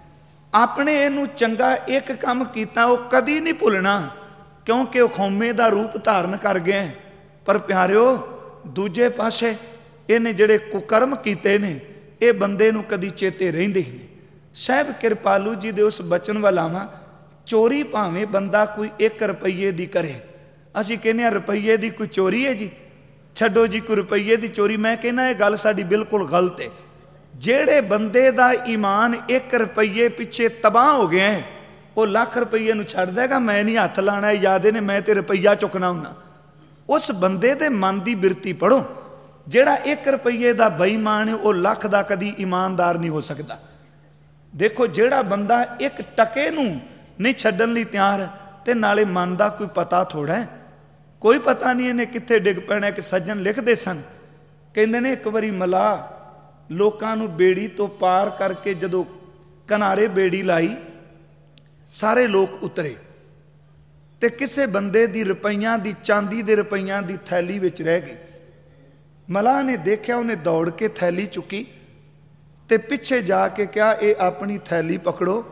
ਆਪਣੇ ਇਹਨੂੰ ਚੰਗਾ ਇੱਕ ਕੰਮ ਕੀਤਾ ਉਹ ਕਦੀ ਨਹੀਂ ਭੁੱਲਣਾ, ਕਿਉਂਕਿ ਉਹ ਖੌਮੇ ਦਾ ਰੂਪ ਧਾਰਨ ਕਰ ਗਏ। ਪਰ ਪਿਆਰਿਓ, ਦੂਜੇ ਪਾਸੇ ਇਹਨੇ ਜਿਹੜੇ ਕੁਕਰਮ ਕੀਤੇ ਨੇ ਇਹ ਬੰਦੇ ਨੂੰ ਕਦੀ ਚੇਤੇ ਰਹਿੰਦੇ ਹੀ ਨਹੀਂ। ਸਾਹਿਬ ਕਿਰਪਾਲੂ ਜੀ ਦੇ ਉਸ ਬਚਨ ਵੱਲ ਆਵਾਂ, ਚੋਰੀ ਭਾਵੇਂ ਬੰਦਾ ਕੋਈ 1 ਰੁਪਈਏ ਦੀ ਕਰੇ, ਅਸੀਂ ਕਹਿੰਦੇ ਹਾਂ ਰੁਪਈਏ ਦੀ ਕੋਈ ਚੋਰੀ ਹੈ ਜੀ, ਛੱਡੋ ਜੀ ਕੋਈ ਰੁਪਈਏ ਦੀ ਚੋਰੀ। ਮੈਂ ਕਹਿੰਦਾ ਇਹ ਗੱਲ ਸਾਡੀ ਬਿਲਕੁਲ ਗਲਤ ਹੈ। ਜਿਹੜੇ ਬੰਦੇ ਦਾ ਈਮਾਨ 1 ਰੁਪਈਏ ਪਿੱਛੇ ਤਬਾਹ ਹੋ ਗਿਆ ਉਹ ਲੱਖ ਰੁਪਈਏ ਨੂੰ ਛੱਡ ਦੇਗਾ, ਮੈਂ ਨਹੀਂ ਹੱਥ ਲਾਣਾ, ਯਾਦ ਨੇ ਮੈਂ ਤੇ ਰੁਪਈਆ ਚੁੱਕਣਾ ਹੁੰਨਾ। ਉਸ ਬੰਦੇ ਦੇ ਮਨ ਦੀ ਬਿਰਤੀ ਪੜੋ, ਜਿਹੜਾ 1 ਰੁਪਈਏ ਦਾ ਬੇਈਮਾਨ ਹੈ ਉਹ ਲੱਖ ਦਾ ਕਦੀ ਇਮਾਨਦਾਰ ਨਹੀਂ ਹੋ ਸਕਦਾ। ਦੇਖੋ, ਜਿਹੜਾ ਬੰਦਾ 1 ਟਕੇ ਨੂੰ ਨਹੀਂ ਛੱਡਣ ਲਈ ਤਿਆਰ, ਤੇ ਨਾਲੇ ਮਨ ਦਾ ਕੋਈ ਪਤਾ ਥੋੜਾ ਹੈ, ਕੋਈ ਪਤਾ ਨਹੀਂ ਇਹਨੇ ਕਿੱਥੇ ਡਿੱਗ ਪੈਣਾ। ਕਿ ਸੱਜਣ ਲਿਖਦੇ ਸਨ, ਕਹਿੰਦੇ ਨੇ ਇੱਕ ਵਾਰੀ ਮਲਾਹ ਲੋਕਾਂ ਨੂੰ ਬੇੜੀ ਤੋਂ ਪਾਰ ਕਰਕੇ ਜਦੋਂ ਕਿਨਾਰੇ ਬੇੜੀ ਲਾਈ, ਸਾਰੇ ਲੋਕ ਉਤਰੇ ਤੇ ਕਿਸੇ ਬੰਦੇ ਦੀ ਰੁਪਈਆਂ ਦੀ, ਚਾਂਦੀ ਦੇ ਰੁਪਈਆਂ ਦੀ ਥੈਲੀ ਵਿੱਚ ਰਹਿ ਗਈ। ਮਲਾਹ ਨੇ ਦੇਖਿਆ, ਉਹਨੇ ਦੌੜ ਕੇ ਥੈਲੀ ਚੁੱਕੀ ਤੇ ਪਿੱਛੇ ਜਾ ਕੇ ਕਿਹਾ, ਇਹ ਆਪਣੀ ਥੈਲੀ ਪਕੜੋ,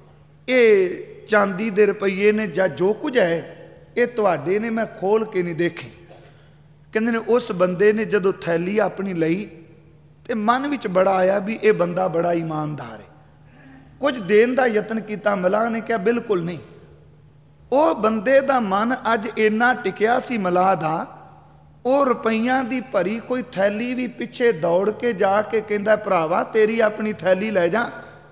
ਇਹ ਚਾਂਦੀ ਦੇ ਰੁਪਈਏ ਨੇ ਜਾਂ ਜੋ ਕੁਝ ਹੈ ਇਹ ਤੁਹਾਡੇ ਨੇ, ਮੈਂ ਖੋਲ ਕੇ ਨਹੀਂ ਦੇਖੇ। ਕਹਿੰਦੇ ਨੇ ਉਸ ਬੰਦੇ ਨੇ ਜਦੋਂ ਥੈਲੀ ਆਪਣੀ ਲਈ ਤੇ ਮਨ ਵਿੱਚ ਬੜਾ ਆਇਆ ਵੀ ਇਹ ਬੰਦਾ ਬੜਾ ਇਮਾਨਦਾਰ ਹੈ, ਕੁਝ ਦੇਣ ਦਾ ਯਤਨ ਕੀਤਾ। ਮਲਾਹ ਨੇ ਕਿਹਾ ਬਿਲਕੁਲ ਨਹੀਂ। ਉਹ ਬੰਦੇ ਦਾ ਮਨ ਅੱਜ ਇੰਨਾ ਟਿਕਿਆ ਸੀ ਮਲਾਹ ਦਾ, ਉਹ ਰੁਪਈਆਂ ਦੀ ਭਰੀ ਕੋਈ ਥੈਲੀ ਵੀ ਪਿੱਛੇ ਦੌੜ ਕੇ ਜਾ ਕੇ ਕਹਿੰਦਾ, ਭਰਾਵਾ ਤੇਰੀ ਆਪਣੀ ਥੈਲੀ ਲੈ ਜਾ।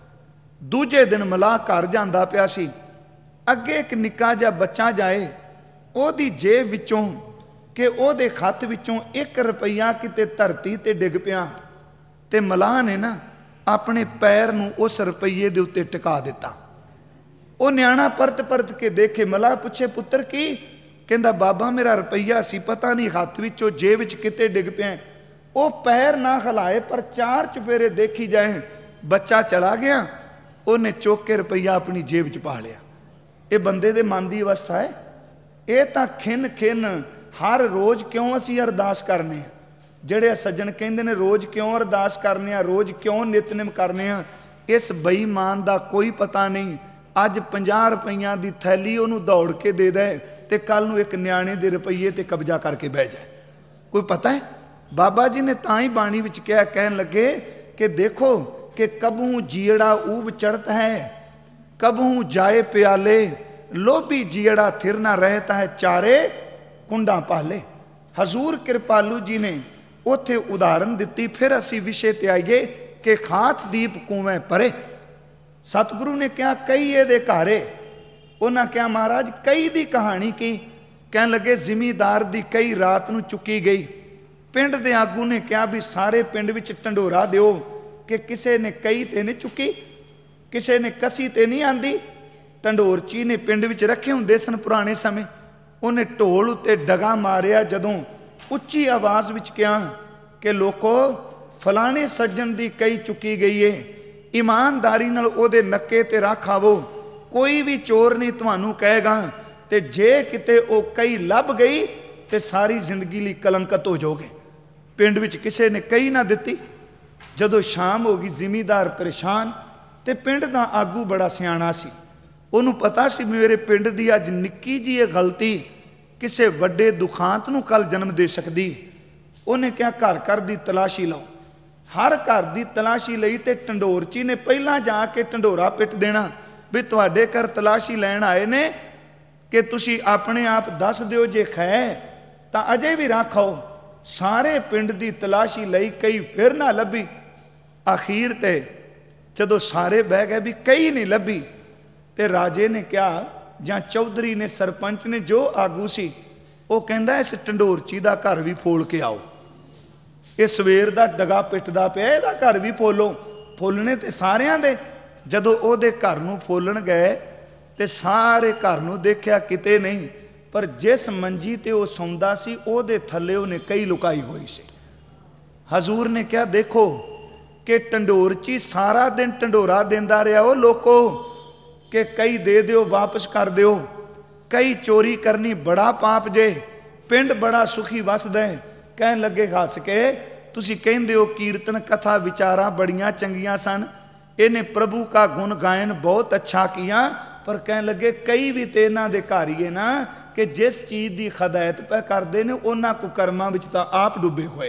ਦੂਜੇ ਦਿਨ ਮਲਾਹ ਘਰ ਜਾਂਦਾ ਪਿਆ ਸੀ, ਅੱਗੇ ਇੱਕ ਨਿੱਕਾ ਜਿਹਾ ਬੱਚਾ ਜਾਏ, ਉਹਦੀ ਜੇਬ ਵਿੱਚੋਂ ਕਿ ਉਹਦੇ ਖੱਤ ਵਿੱਚੋਂ 1 ਰੁਪਈਆ ਕਿਤੇ ਧਰਤੀ ਤੇ ਡਿੱਗ ਪਿਆ, ਤੇ ਮਲਾਹ ਨੇ ਨਾ ਆਪਣੇ ਪੈਰ ਨੂੰ ਉਸ ਰੁਪਈਏ ਦੇ ਉੱਤੇ ਟਿਕਾ ਦਿੱਤਾ। ਉਹ ਨਿਆਣਾ ਪਰਤ ਪਰਤ ਕੇ ਦੇਖੇ, ਮਲਾਹ ਪੁੱਛੇ ਪੁੱਤਰ ਕੀ? ਕਹਿੰਦਾ ਬਾਬਾ ਮੇਰਾ ਰੁਪਈਆ ਸੀ, ਪਤਾ ਨਹੀਂ ਹੱਥ ਵਿੱਚੋਂ ਜੇਬ ਵਿੱਚ ਕਿਤੇ ਡਿੱਗ ਪਿਆ। ਉਹ ਪੈਰ ਨਾ ਹਿਲਾਏ ਪਰ 4 ਚੁਫੇਰੇ ਦੇਖੀ ਜਾਏ, ਬੱਚਾ ਚਲਾ ਗਿਆ, ਉਹਨੇ ਚੁੱਕ ਕੇ ਰੁਪਈਆ ਆਪਣੀ ਜੇਬ ਵਿੱਚ ਪਾ ਲਿਆ। ਇਹ ਬੰਦੇ ਦੇ ਮਨ ਦੀ ਅਵਸਥਾ ਹੈ। ਇਹ ਤਾਂ ਖਿੰਨ ਖਿੰਨ ਹਰ ਰੋਜ਼ ਕਿਉਂ ਅਸੀਂ ਅਰਦਾਸ ਕਰਨੇ ਆ? ਜਿਹੜੇ ਸੱਜਣ ਕਹਿੰਦੇ ਨੇ ਰੋਜ਼ ਕਿਉਂ ਅਰਦਾਸ ਕਰਨੇ ਆ, ਰੋਜ਼ ਕਿਉਂ ਨਿਤਨੇਮ ਕਰਨੇ ਆ, ਇਸ ਬੇਈਮਾਨ ਦਾ ਕੋਈ ਪਤਾ ਨਹੀਂ। ਅੱਜ 50 ਰੁਪਈਆਂ ਦੀ ਥੈਲੀ ਉਹਨੂੰ ਦੌੜ ਕੇ ਦੇ ਦੇ ਤੇ ਕੱਲ ਨੂੰ ਇੱਕ ਨਿਆਣੇ ਦੇ ਰੁਪਈਏ ਤੇ ਕਬਜ਼ਾ ਕਰਕੇ ਬਹਿ ਜਾਏ, ਕੋਈ ਪਤਾ ਹੈ? ਬਾਬਾ ਜੀ ਨੇ ਤਾਂ ਹੀ ਬਾਣੀ ਵਿੱਚ ਕਿਹਾ, ਕਹਿਣ ਲੱਗੇ ਕਿ ਦੇਖੋ ਕਿ ਕਬਹੂ ਜੀੜਾ ਊਬ ਚੜਤ ਹੈ, ਕਬਹੂ ਜਾਏ ਪਿਆਲੇ, ਲੋਭੀ ਜੀੜਾ ਥਿਰ ਨਾ ਰਹਿਤਾ ਹੈ, ਚਾਰੇ ਕੁੰਡਾਂ ਪਾਲੇ। ਹਜ਼ੂਰ ਕਿਰਪਾਲੂ ਜੀ ਨੇ ਉੱਥੇ ਉਦਾਹਰਨ ਦਿੱਤੀ। ਫਿਰ ਅਸੀਂ ਵਿਸ਼ੇ ਤੇ ਆਈਏ ਕਿ ਖਾਤ ਦੀਪ ਕੂਵੇਂ ਪਰੇ। ਸਤਿਗੁਰੂ ਨੇ ਕਿਹਾ ਕਈ ਇਹਦੇ ਘਾਰੇ। ਉਹਨਾਂ ਕਿਹਾ ਮਹਾਰਾਜ ਕਈ ਦੀ ਕਹਾਣੀ ਕੀ? ਕਹਿਣ ਲੱਗੇ ਜ਼ਿਮੀਦਾਰ ਦੀ ਕਈ ਰਾਤ ਨੂੰ ਚੁੱਕੀ ਗਈ। ਪਿੰਡ ਦੇ ਆਗੂ ਨੇ ਕਿਹਾ ਵੀ ਸਾਰੇ ਪਿੰਡ ਵਿੱਚ ਢੰਡੋਰਾ ਦਿਓ ਕਿ ਕਿਸੇ ਨੇ ਕਈ ਤੇ ਨਹੀਂ ਚੁੱਕੀ, ਕਿਸੇ ਨੇ ਕਸੀ ਤੇ ਨਹੀਂ ਆਂਦੀ। ਢੰਡੋਰਚੀ ਨੇ ਪਿੰਡ ਵਿੱਚ ਰੱਖੇ ਹੁੰਦੇ ਸਨ ਪੁਰਾਣੇ ਸਮੇਂ, ਉਹਨੇ ਢੋਲ ਉੱਤੇ ਡਗਾ ਮਾਰਿਆ, ਜਦੋਂ ਉੱਚੀ ਆਵਾਜ਼ ਵਿੱਚ ਕਿਹਾ ਕਿ ਲੋਕੋ ਫਲਾਣੇ ਸੱਜਣ ਦੀ ਕਈ ਚੁੱਕੀ ਗਈ ਏ, ਇਮਾਨਦਾਰੀ ਨਾਲ ਉਹਦੇ ਨੱਕੇ ਤੇ ਰੱਖ ਆਵੋ, ਕੋਈ ਵੀ ਚੋਰ ਨਹੀਂ ਤੁਹਾਨੂੰ ਕਹੇਗਾ, ਤੇ ਜੇ ਕਿਤੇ ਉਹ ਕਈ ਲੱਭ ਗਈ ਤੇ ਸਾਰੀ ਜ਼ਿੰਦਗੀ ਲਈ ਕਲੰਕਤ ਹੋ ਜਾਓਗੇ। ਪਿੰਡ ਵਿੱਚ ਕਿਸੇ ਨੇ ਕਈ ਨਾ ਦਿੱਤੀ। ਜਦੋਂ ਸ਼ਾਮ ਹੋ ਗਈ ਜ਼ਿਮੀਦਾਰ ਪਰੇਸ਼ਾਨ, ਤੇ ਪਿੰਡ ਦਾ ਆਗੂ ਬੜਾ ਸਿਆਣਾ ਸੀ, ਉਹਨੂੰ ਪਤਾ ਸੀ ਮੇਰੇ ਪਿੰਡ ਦੀ ਅੱਜ ਨਿੱਕੀ ਜਿਹੀ ਇਹ ਗਲਤੀ ਕਿਸੇ ਵੱਡੇ ਦੁਖਾਂਤ ਨੂੰ ਕੱਲ ਜਨਮ ਦੇ ਸਕਦੀ। ਉਹਨੇ ਕਿਹਾ ਘਰ ਘਰ ਦੀ ਤਲਾਸ਼ੀ ਲਓ। ਹਰ ਘਰ ਦੀ ਤਲਾਸ਼ੀ ਲਈ ਤੇ ਢੰਡੋਰਚੀ ਨੇ ਪਹਿਲਾਂ ਜਾ ਕੇ ਢੰਡੋਰਾ ਪਿੱਟ ਦੇਣਾ ਵੀ ਤੁਹਾਡੇ ਘਰ ਤਲਾਸ਼ੀ ਲੈਣ ਆਏ ਨੇ, ਕਿ ਤੁਸੀਂ ਆਪਣੇ ਆਪ ਦੱਸ ਦਿਓ, ਜੇ ਖੈ ਤਾਂ ਅਜੇ ਵੀ ਰੱਖੋ। ਸਾਰੇ ਪਿੰਡ ਦੀ ਤਲਾਸ਼ੀ ਲਈ, ਕਈ ਫਿਰ ਨਾ ਲੱਭੀ। ਅਖੀਰ ਤੇ ਜਦੋਂ ਸਾਰੇ ਬਹਿ ਗਏ ਵੀ ਕਈ ਨਹੀਂ ਲੱਭੀ, ਤੇ ਰਾਜੇ ਨੇ ਕਿਹਾ ਜਾਂ ਚੌਧਰੀ ਨੇ, ਸਰਪੰਚ ਨੇ, ਜੋ ਆਗੂ ਸੀ, ਉਹ ਕਹਿੰਦਾ ਇਸ ਢੰਡੋਰਚੀ ਦਾ ਘਰ ਵੀ ਫੋਲ ਕੇ ਆਓ। ਇਹ ਸਵੇਰ ਦਾ ਡਗਾ ਪਿੱਟਦਾ ਪਿਆ, ਇਹਦਾ ਘਰ ਵੀ ਫੋਲੋ। ਫੋਲਣੇ ਤੇ ਸਾਰਿਆਂ ਦੇ। ਜਦੋਂ ਉਹਦੇ ਘਰ ਨੂੰ ਫੋਲਣ ਗਏ ਤੇ ਸਾਰੇ ਘਰ ਨੂੰ ਦੇਖਿਆ, ਕਿਤੇ ਨਹੀਂ, ਪਰ ਜਿਸ ਮੰਜੀ ਤੇ ਉਹ ਸੌਂਦਾ ਸੀ ਉਹਦੇ ਥੱਲੇ ਉਹਨੇ ਕਈ ਲੁਕਾਈ ਹੋਈ ਸੀ। ਹਜ਼ੂਰ ਨੇ ਕਿਹਾ ਦੇਖੋ ਕਿ ਢੰਡੋਰਚੀ ਸਾਰਾ ਦਿਨ ਢੰਡੋਰਾ ਦਿੰਦਾ ਰਿਹਾ, ਉਹ ਲੋਕੋ ਕਿ ਕਈ ਦੇ ਦਿਓ, ਵਾਪਸ ਕਰ ਦਿਓ, ਕਈ ਚੋਰੀ ਕਰਨੀ ਬੜਾ ਪਾਪ ਜੇ, ਪਿੰਡ ਬੜਾ ਸੁਖੀ ਵਸਦਾ। ਕਹਿਣ ਲੱਗੇ ਹੱਸ ਕੇ, ਤੁਸੀਂ ਕਹਿੰਦੇ ਹੋ ਕੀਰਤਨ ਕਥਾ ਵਿਚਾਰਾਂ ਬੜੀਆਂ ਚੰਗੀਆਂ ਸਨ, इन्हें प्रभु का गुण गायन बहुत अच्छा किया, पर कह लगे कई भी तो इन्हों के घर ही है ना कि जिस चीज़ की हदायत पे करते हैं उन्होंने कुकर्मां विच तां आप डुबे हुए।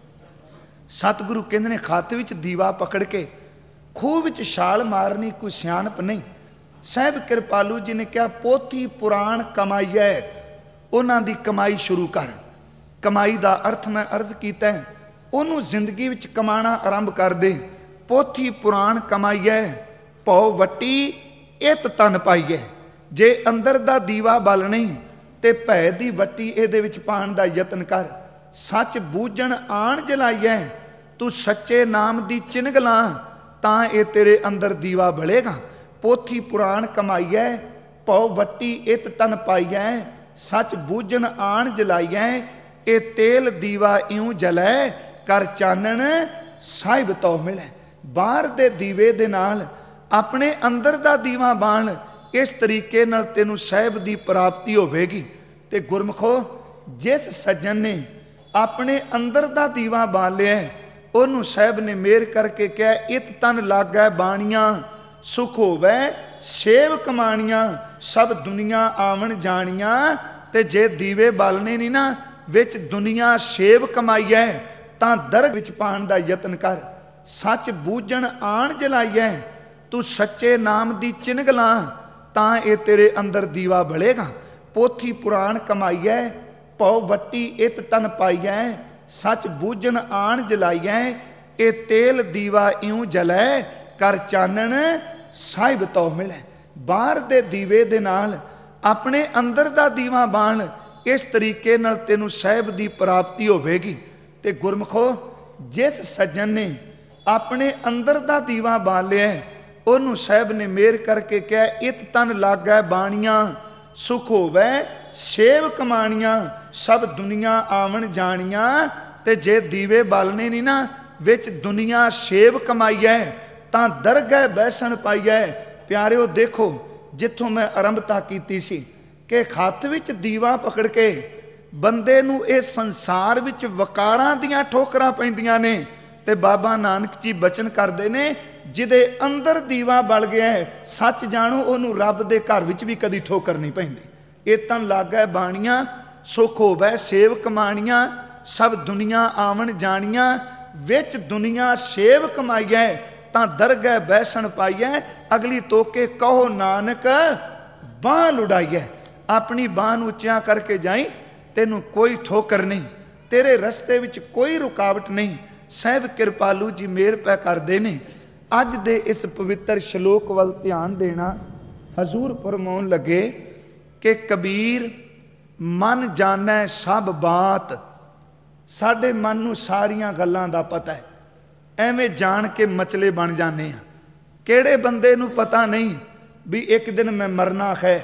सतगुरु कहते हैं खत विच दीवा पकड़ के खूह विच छाल मारनी कोई सियाणप नहीं। साहिब कृपालू जी ने कहा पोथी पुराण कमाई है, उन्हां दी कमाई शुरू कर। कमाई का अर्थ मैं अर्ज किया है, उन्होंने जिंदगी विच कमाना आरंभ कर दे। पोथी पुराण कमाई है, भौ वट्टी इत तन पाई है। जे अंदर दा दीवा बल नहीं ते भै दी वट्टी इहदे विच पाण दा यतन कर। सच बूझण आण जलाई है, तू सच्चे नाम दी चिनग ला तां ये तेरे अंदर दीवा बलेगा। पोथी पुराण कमाई है, भौ वट्टी इत तन पाई है। सच बूझण आण जलाई है, ये तेल दीवा इऊं जलै कर चानण साहिब तो मिले। बाहर दे दीवे दे नाल अपने अंदर दा दीवा बाण, इस तरीके नाल तेनू साहिब दी प्राप्ति होवेगी। ते गुरमुखो जिस सज्जन ने अपने अंदर दा दीवा बाल लिया, उन्होंने साहिब ने मेहर करके कहा इत तन लागै बाणियां सुख होवै सेव कमाणियां सब दुनिया आवन जानियां। ते जे दीवे बालने नहीं ना विच दुनिया सेव कमाई है तां दरग विच पाण दा यतन कर। सच बूझण आण जलाई है, तू सच्चे नाम दी चिनग ला तां ये तेरे अंदर दीवा बलेगा। पोथी पुराण कमाई है, भौ वट्टी इत तन पाई है। सच बूझण आण जलाई है, ये तेल दीवा इऊं जलै कर चानण साहिब तो मिले। बाहर दे दीवे दे नाल अपने अंदर दा दीवा बाण, इस तरीके नाल तेनू साहिब दी प्राप्ति होवेगी। ते गुरमुखो जिस सज्जन ने अपने अंदर दा दीवा बाल लिया, उन्होंने साहिब ने मेहर करके कहा इत तन लागै बाणियां सुख होवै सेव कमाणियां सब दुनिया आवन जानियां। ते जे दीवे बालने नहीं ना विच दुनिया सेव कमाई है तां दरगह बैसन पाई है। प्यारिओ देखो जिथों मैं आरंभता कीती सी कि हत्थ विच दीवा पकड़ के बंदे नूं इह संसार विच वकारां दियां ठोकरां पैंदियां ने। ते बाबा नानक जी बचन करते ने जिदे अंदर दीवा बल गया है, सच जानो उन्होंने रब दे घर विच भी कदी ठोकर नहीं पैंदी। ये तन लागै बाणियां सुख होवै सेव कमाणियां सब दुनिया आवन जानियां। विच दुनिया सेव कमाई है तां दरगह बैसन पाई है। अगली तोके कहो नानक बांह लुड़ाई है। अपनी बांह उच्चियां करके जाई, तेनू कोई ठोकर नहीं, तेरे रस्ते विच कोई रुकावट नहीं। साहिब कृपालू जी मेहर पै करते ने। अज दे इस पवित्र श्लोक वल ध्यान देना। हजूर फरमाउण लगे कि कबीर मन जानै सब बात। साडे मन नूं सारियां गल्लां दा पता है, एवें जान के मचले बन जाने आ। किहड़े बंदे नूं पता नहीं भी एक दिन मैं मरना है।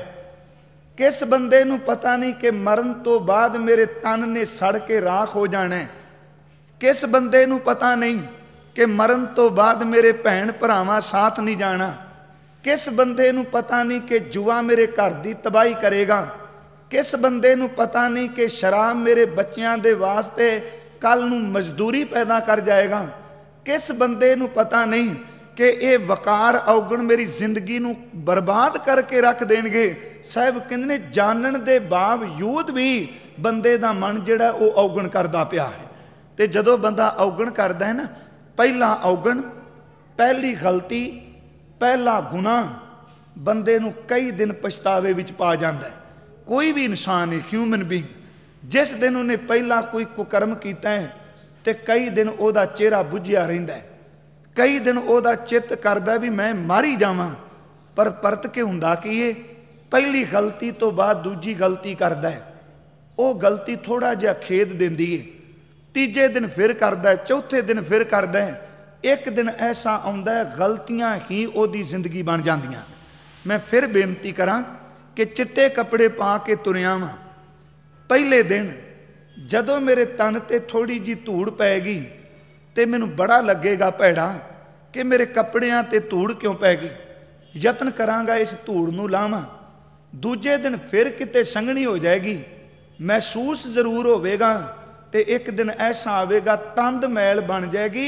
किस बंदे नूं पता नहीं कि मरण तो बाद मेरे तन ने सड़ के राख हो जाना है। किस बंदे नूं पता नहीं कि मरण तो बाद मेरे भैन भरावां साथ नहीं जाना। किस बंदे नूं पता नहीं कि जुआ मेरे घर की तबाही करेगा। किस बंदे नूं पता नहीं कि शराब मेरे बच्चों के वास्ते कल नूं मजदूरी पैदा कर जाएगा। किस बंदे नूं पता नहीं कि ये वकार औगण मेरी जिंदगी नूं बर्बाद करके रख देणगे। साहिब कहंदे ने जानण दे बावजूद भी बंदे दा मन जिहड़ा वो औगण करदा पिया है। ते जदों बंदा औगण करदा है ना, पहला औगण पहली गलती पहला गुनाह बंदे नूं कई दिन पछतावे विच पा जांदा है। कोई भी इंसान है ह्यूमन बीइंग, जिस दिन उन्हें पहला कोई कुकर्म कीता है तो कई दिन उहदा चेहरा बुझिया रहिंदा है। कई दिन उहदा चित्त करदा भी मैं मारी जावां, पर परत के हुंदा की है पहली गलती तो बाद दूजी गलती करदा है। वो गलती थोड़ा जिहा खेद दिंदी है, तीजे दिन फिर करदा है, चौथे दिन फिर करदा है। एक दिन ऐसा आउंदा है गलतियां ही ओदी जिंदगी बन जांदियां। मैं फिर बेनती करां कि चिट्टे कपड़े पा के तुरिया वां। पहले दिन जदों मेरे तन ते थोड़ी जी धूड़ पैगी तो मैनू बड़ा लगेगा भैड़ा कि मेरे कपड़ियां ते धूड़ क्यों पै गई। यतन करांगा इस धूड़ नूं लावां। दूजे दिन फिर किते संघनी हो जाएगी, महसूस जरूर होवेगा। तो एक दिन ऐसा आवेगा तंद मैल बन जाएगी,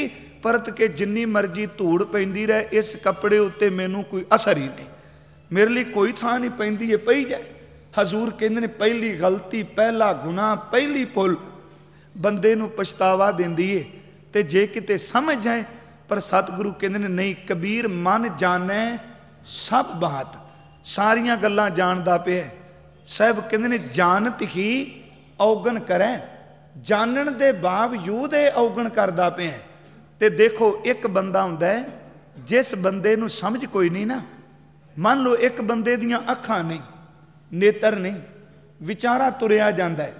परत के जिन्नी मर्जी धूड़ पैंदी रहे, इस कपड़े उत्ते मैनू कोई असर ही नहीं, मेरे लिए कोई थां नहीं पैंदी है, पई जाए। हजूर कहते ने पहली गलती, पहला गुनाह, पहली भुल बंदे नू पछतावा देंदी है, ते जे किते समझ जाए। पर सतगुरु कहते ने नहीं, कबीर मन जाने सब बात, सारियां गल्लां जानदा पिया। साहब कहते ने जानत ही औगन करे, जानन दे बावजूद ये औगन करदा पिया। ते देखो एक बंदा हुंदा है जिस बंदे नू समझ कोई नहीं ना, मान लो एक बंदे दियां अखां नहीं, नेत्र नहीं, विचारा तुरिया जांदा है,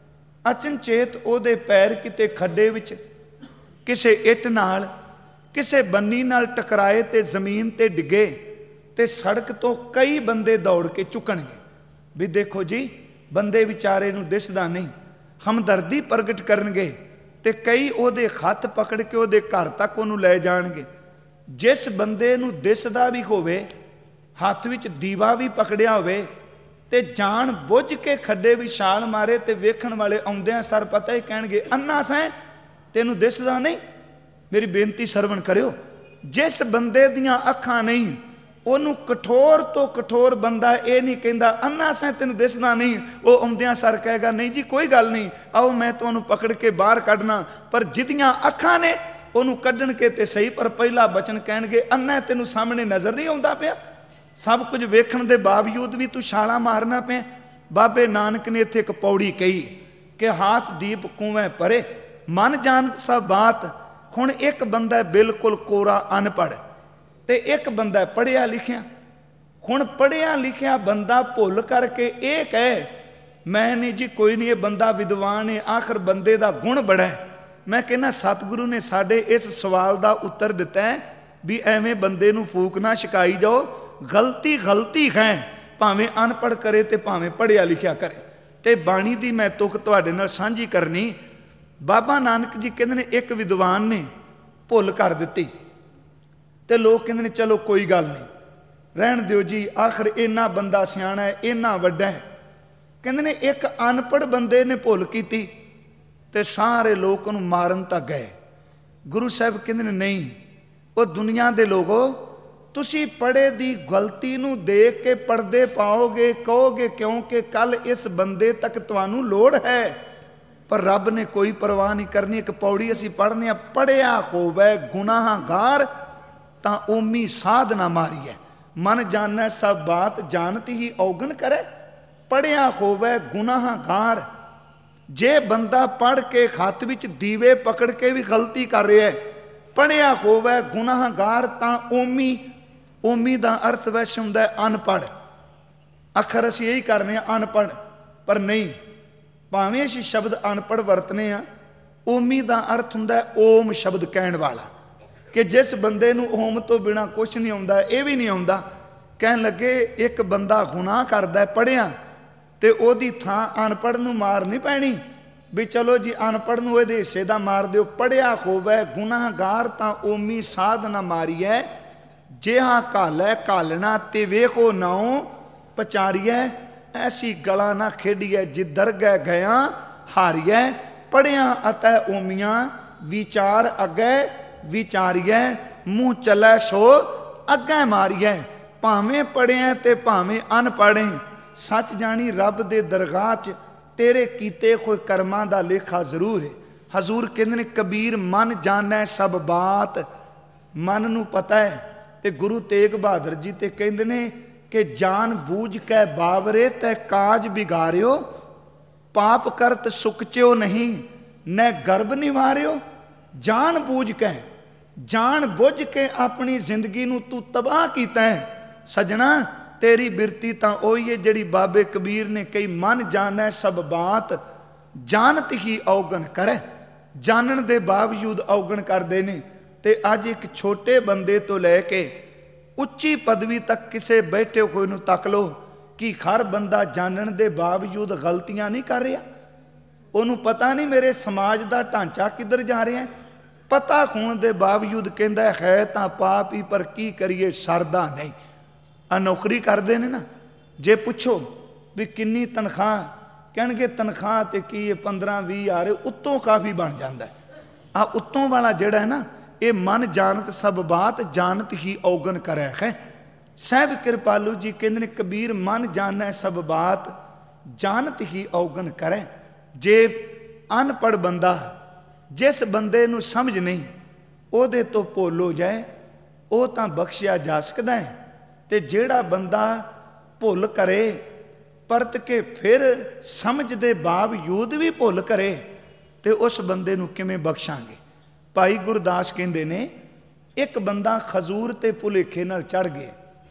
अचनचेत ओदे पैर किते खड्डे विच, किसे इट नाल, किसे बन्नी नाल टकराए ते जमीन ते डिगे, ते सड़क तो कई बंदे दौड़ के चुकणगे भी देखो जी बंदे विचारे नू दिसदा नहीं, हमदर्दी प्रगट करनगे ते कई ओदे हथ पकड़ के ओदे घर तक ओनू लै जाणगे। जिस बंदे नू दिसदा भी होवे, हथ विच दीवा भी पकड़िया होवे, ते जान बुझ के खड्डे भी छाल मारे, ते वेखण वाले आउंदियां सर पता ही कहणगे अन्ना सैं तेनू दिसदा नहीं। मेरी बेनती सरवण करियो, जिस बंदे दियां अखां नहीं ओनू कठोर तो कठोर बंदा ये नहीं कहता अन्ना सैं तेनू दिसदा नहीं, वो आउंदियां सर कहेगा नहीं जी कोई गल नहीं, आओ मैं तुहानू पकड़ के बाहर कढना। पर जिदियां अखां ने ओनू कढण के ते सही, पर पहला बचन कहणगे अन्ना तेनू सामने नज़र नहीं आउंदा पिया, सब कुछ वेखण दे बावजूद भी तू छाला मारना पे। बाबे नानक ने इत्थे एक पौड़ी कही कि हाथ दीप कुएं परे, मन जानत सब बात। हुण एक बंदा बिल्कुल कोरा अनपढ़, ते एक बंदा पढ़िया लिखिया। हुण पढ़िया लिखिया बंदा भुल करके ये कहे मैं नहीं जी कोई नहीं, ये बंदा विद्वान है, आखिर बंदे दा गुण बड़ा है। मैं कहना सतगुरु ने साडे इस सवाल का उत्तर दिता है भी एवें बंदे नू फूक ना छकाई जाओ, गलती गलती है, भावें अनपढ़ करे ते भावें पढ़िया लिखिया करे। ते बाणी दी मैं तुक तुहाडे नाल सांझी करनी। बाबा नानक जी कहते ने एक विद्वान ने भुल कर दिती, ते लोग कहते ने चलो कोई गल नहीं, रहन दिओ जी, आखिर इन्ना बंदा सियाणा है, इन्ना वड्डा है। कहते ने एक अनपढ़ बंदे ने भुल कीती ते सारे लोग उन्हें मारन तक गए। गुरु साहब कहते ने नहीं, वो दुनिया दे लोगो, तुसी पढ़े दी गलती नू देख के पढ़दे पाओगे, कहोगे क्योंकि कल इस बंदे तक तुहानू लोड़ है। पर रब ने कोई परवाह नहीं करनी। एक पौड़ी असी पढ़ने, पढ़िया होवे गुनाहगार तां ओमी साध ना मारी है, मन जाने सब बात जानती ही औगन करे। पढ़िया होवे गुनाहगार, जे बंदा पढ़ के हथ विच दीवे पकड़ के भी गलती कर रहा है, पढ़िया होवे गुनाहगार तां ओमी, ओमी दा अर्थ वैसे हुंदा है अनपढ़। अखर असीं यही करने अनपढ़, पर नहीं, भावें असीं शब्द अनपढ़ वरतने आ, ओमी दा अर्थ हुंदा है ओम शब्द कहण वाला, कि जिस बंदे नू ओम तो बिना कुछ नहीं आउंदा, ये भी नहीं आउंदा। कहण लगे एक बंदा गुनाह करदा है पढ़िया, ते ओदी थां अनपढ़ नू मार नहीं पैनी भी चलो जी अनपढ़ नू इहदे हिस्से दा मार दिओ। पढ़िया होवे गुनाहगार तां ओमी साध ना मारीए, जिहा घालै घालना ते वेखो नाओ पचारीए, ऐसी गला ना खेडिए जिधर गए गया हारिए। पढ़िया अतै ओमियां विचार अगे विचारिए, मुँह चलै सो अगे मारिए। भावें पढ़िया ते भावें अनपढ़े, सच जानी रब दे दरगाह च तेरे कीते कोई कर्मां दा लेखा जरूर है। हजूर कहते ने कबीर मन जाने सब बात, मन नू पता है। ते गुरु तेग बहादुर जी ते कहते ने कि जान बूझ कै बावरे तै काज बिगाड़ियो, पाप करत सुकच्यो नहीं न गर्भ निवारियो। जान बूझ कै, जान बुझ के अपनी जिंदगी नू तू तबाह कीता है। सजना तेरी बिरती तां ओही है जिहड़ी बाबे कबीर ने कही मन जाने सब बात, जानत ही औगन करे। जानन दे बावजूद औगन करदे ने। ते अज एक छोटे बंदे तो लैके उच्ची पदवी तक किसे बैठे हुए नू तक लो कि हर बंदा जानन दे बावजूद गलतियां नहीं कर रहा। उन्होंने पता नहीं मेरे समाज का ढांचा किधर जा रहा है, पता होने के बावजूद कहता है तो पाप ही, पर की करिए सरदा नहीं। आ नौकरी करते हैं ना, जे पुछो भी किन्नी तनख्वाह, कहेंगे तनख्वाह तो की 15-20 हज़ार, उत्तों काफ़ी बन जाता है। आ उत्तों वाला जोड़ा है ना, ਇਹ ਮਨ ਜਾਣਤ ਸਭ ਬਾਤ, ਜਾਣਤ ਹੀ ਔਗਣ ਕਰੈ ਹੈ। ਸਾਹਿਬ ਕਿਰਪਾਲੂ ਜੀ ਕਹਿੰਦੇ ਨੇ ਕਬੀਰ ਮਨ ਜਾਣੈ ਸਭ ਬਾਤ, ਜਾਣਤ ਹੀ ਔਗਣ ਕਰੈ। ਜੇ ਅਨਪੜ੍ਹ ਬੰਦਾ, ਜਿਸ ਬੰਦੇ ਨੂੰ ਸਮਝ ਨਹੀਂ, ਉਹਦੇ ਤੋਂ ਭੁੱਲ ਹੋ ਜਾਏ, ਉਹ ਤਾਂ ਬਖਸ਼ਿਆ ਜਾ ਸਕਦਾ ਹੈ। ਤੇ ਜਿਹੜਾ ਬੰਦਾ ਭੁੱਲ ਕਰੇ ਪਰਤ ਕੇ ਫਿਰ ਸਮਝ ਦੇ ਬਾਵਜੂਦ ਵੀ ਭੁੱਲ ਕਰੇ, ਤੇ ਉਸ ਬੰਦੇ ਨੂੰ ਕਿਵੇਂ ਬਖਸ਼ਾਂਗੇ। ਭਾਈ ਗੁਰਦਾਸ ਕਹਿੰਦੇ ਨੇ ਇੱਕ ਬੰਦਾ ਖਜੂਰ ਤੇ ਭੁਲੇਖੇ ਨਾਲ ਚੜ੍ਹ ਗਿਆ,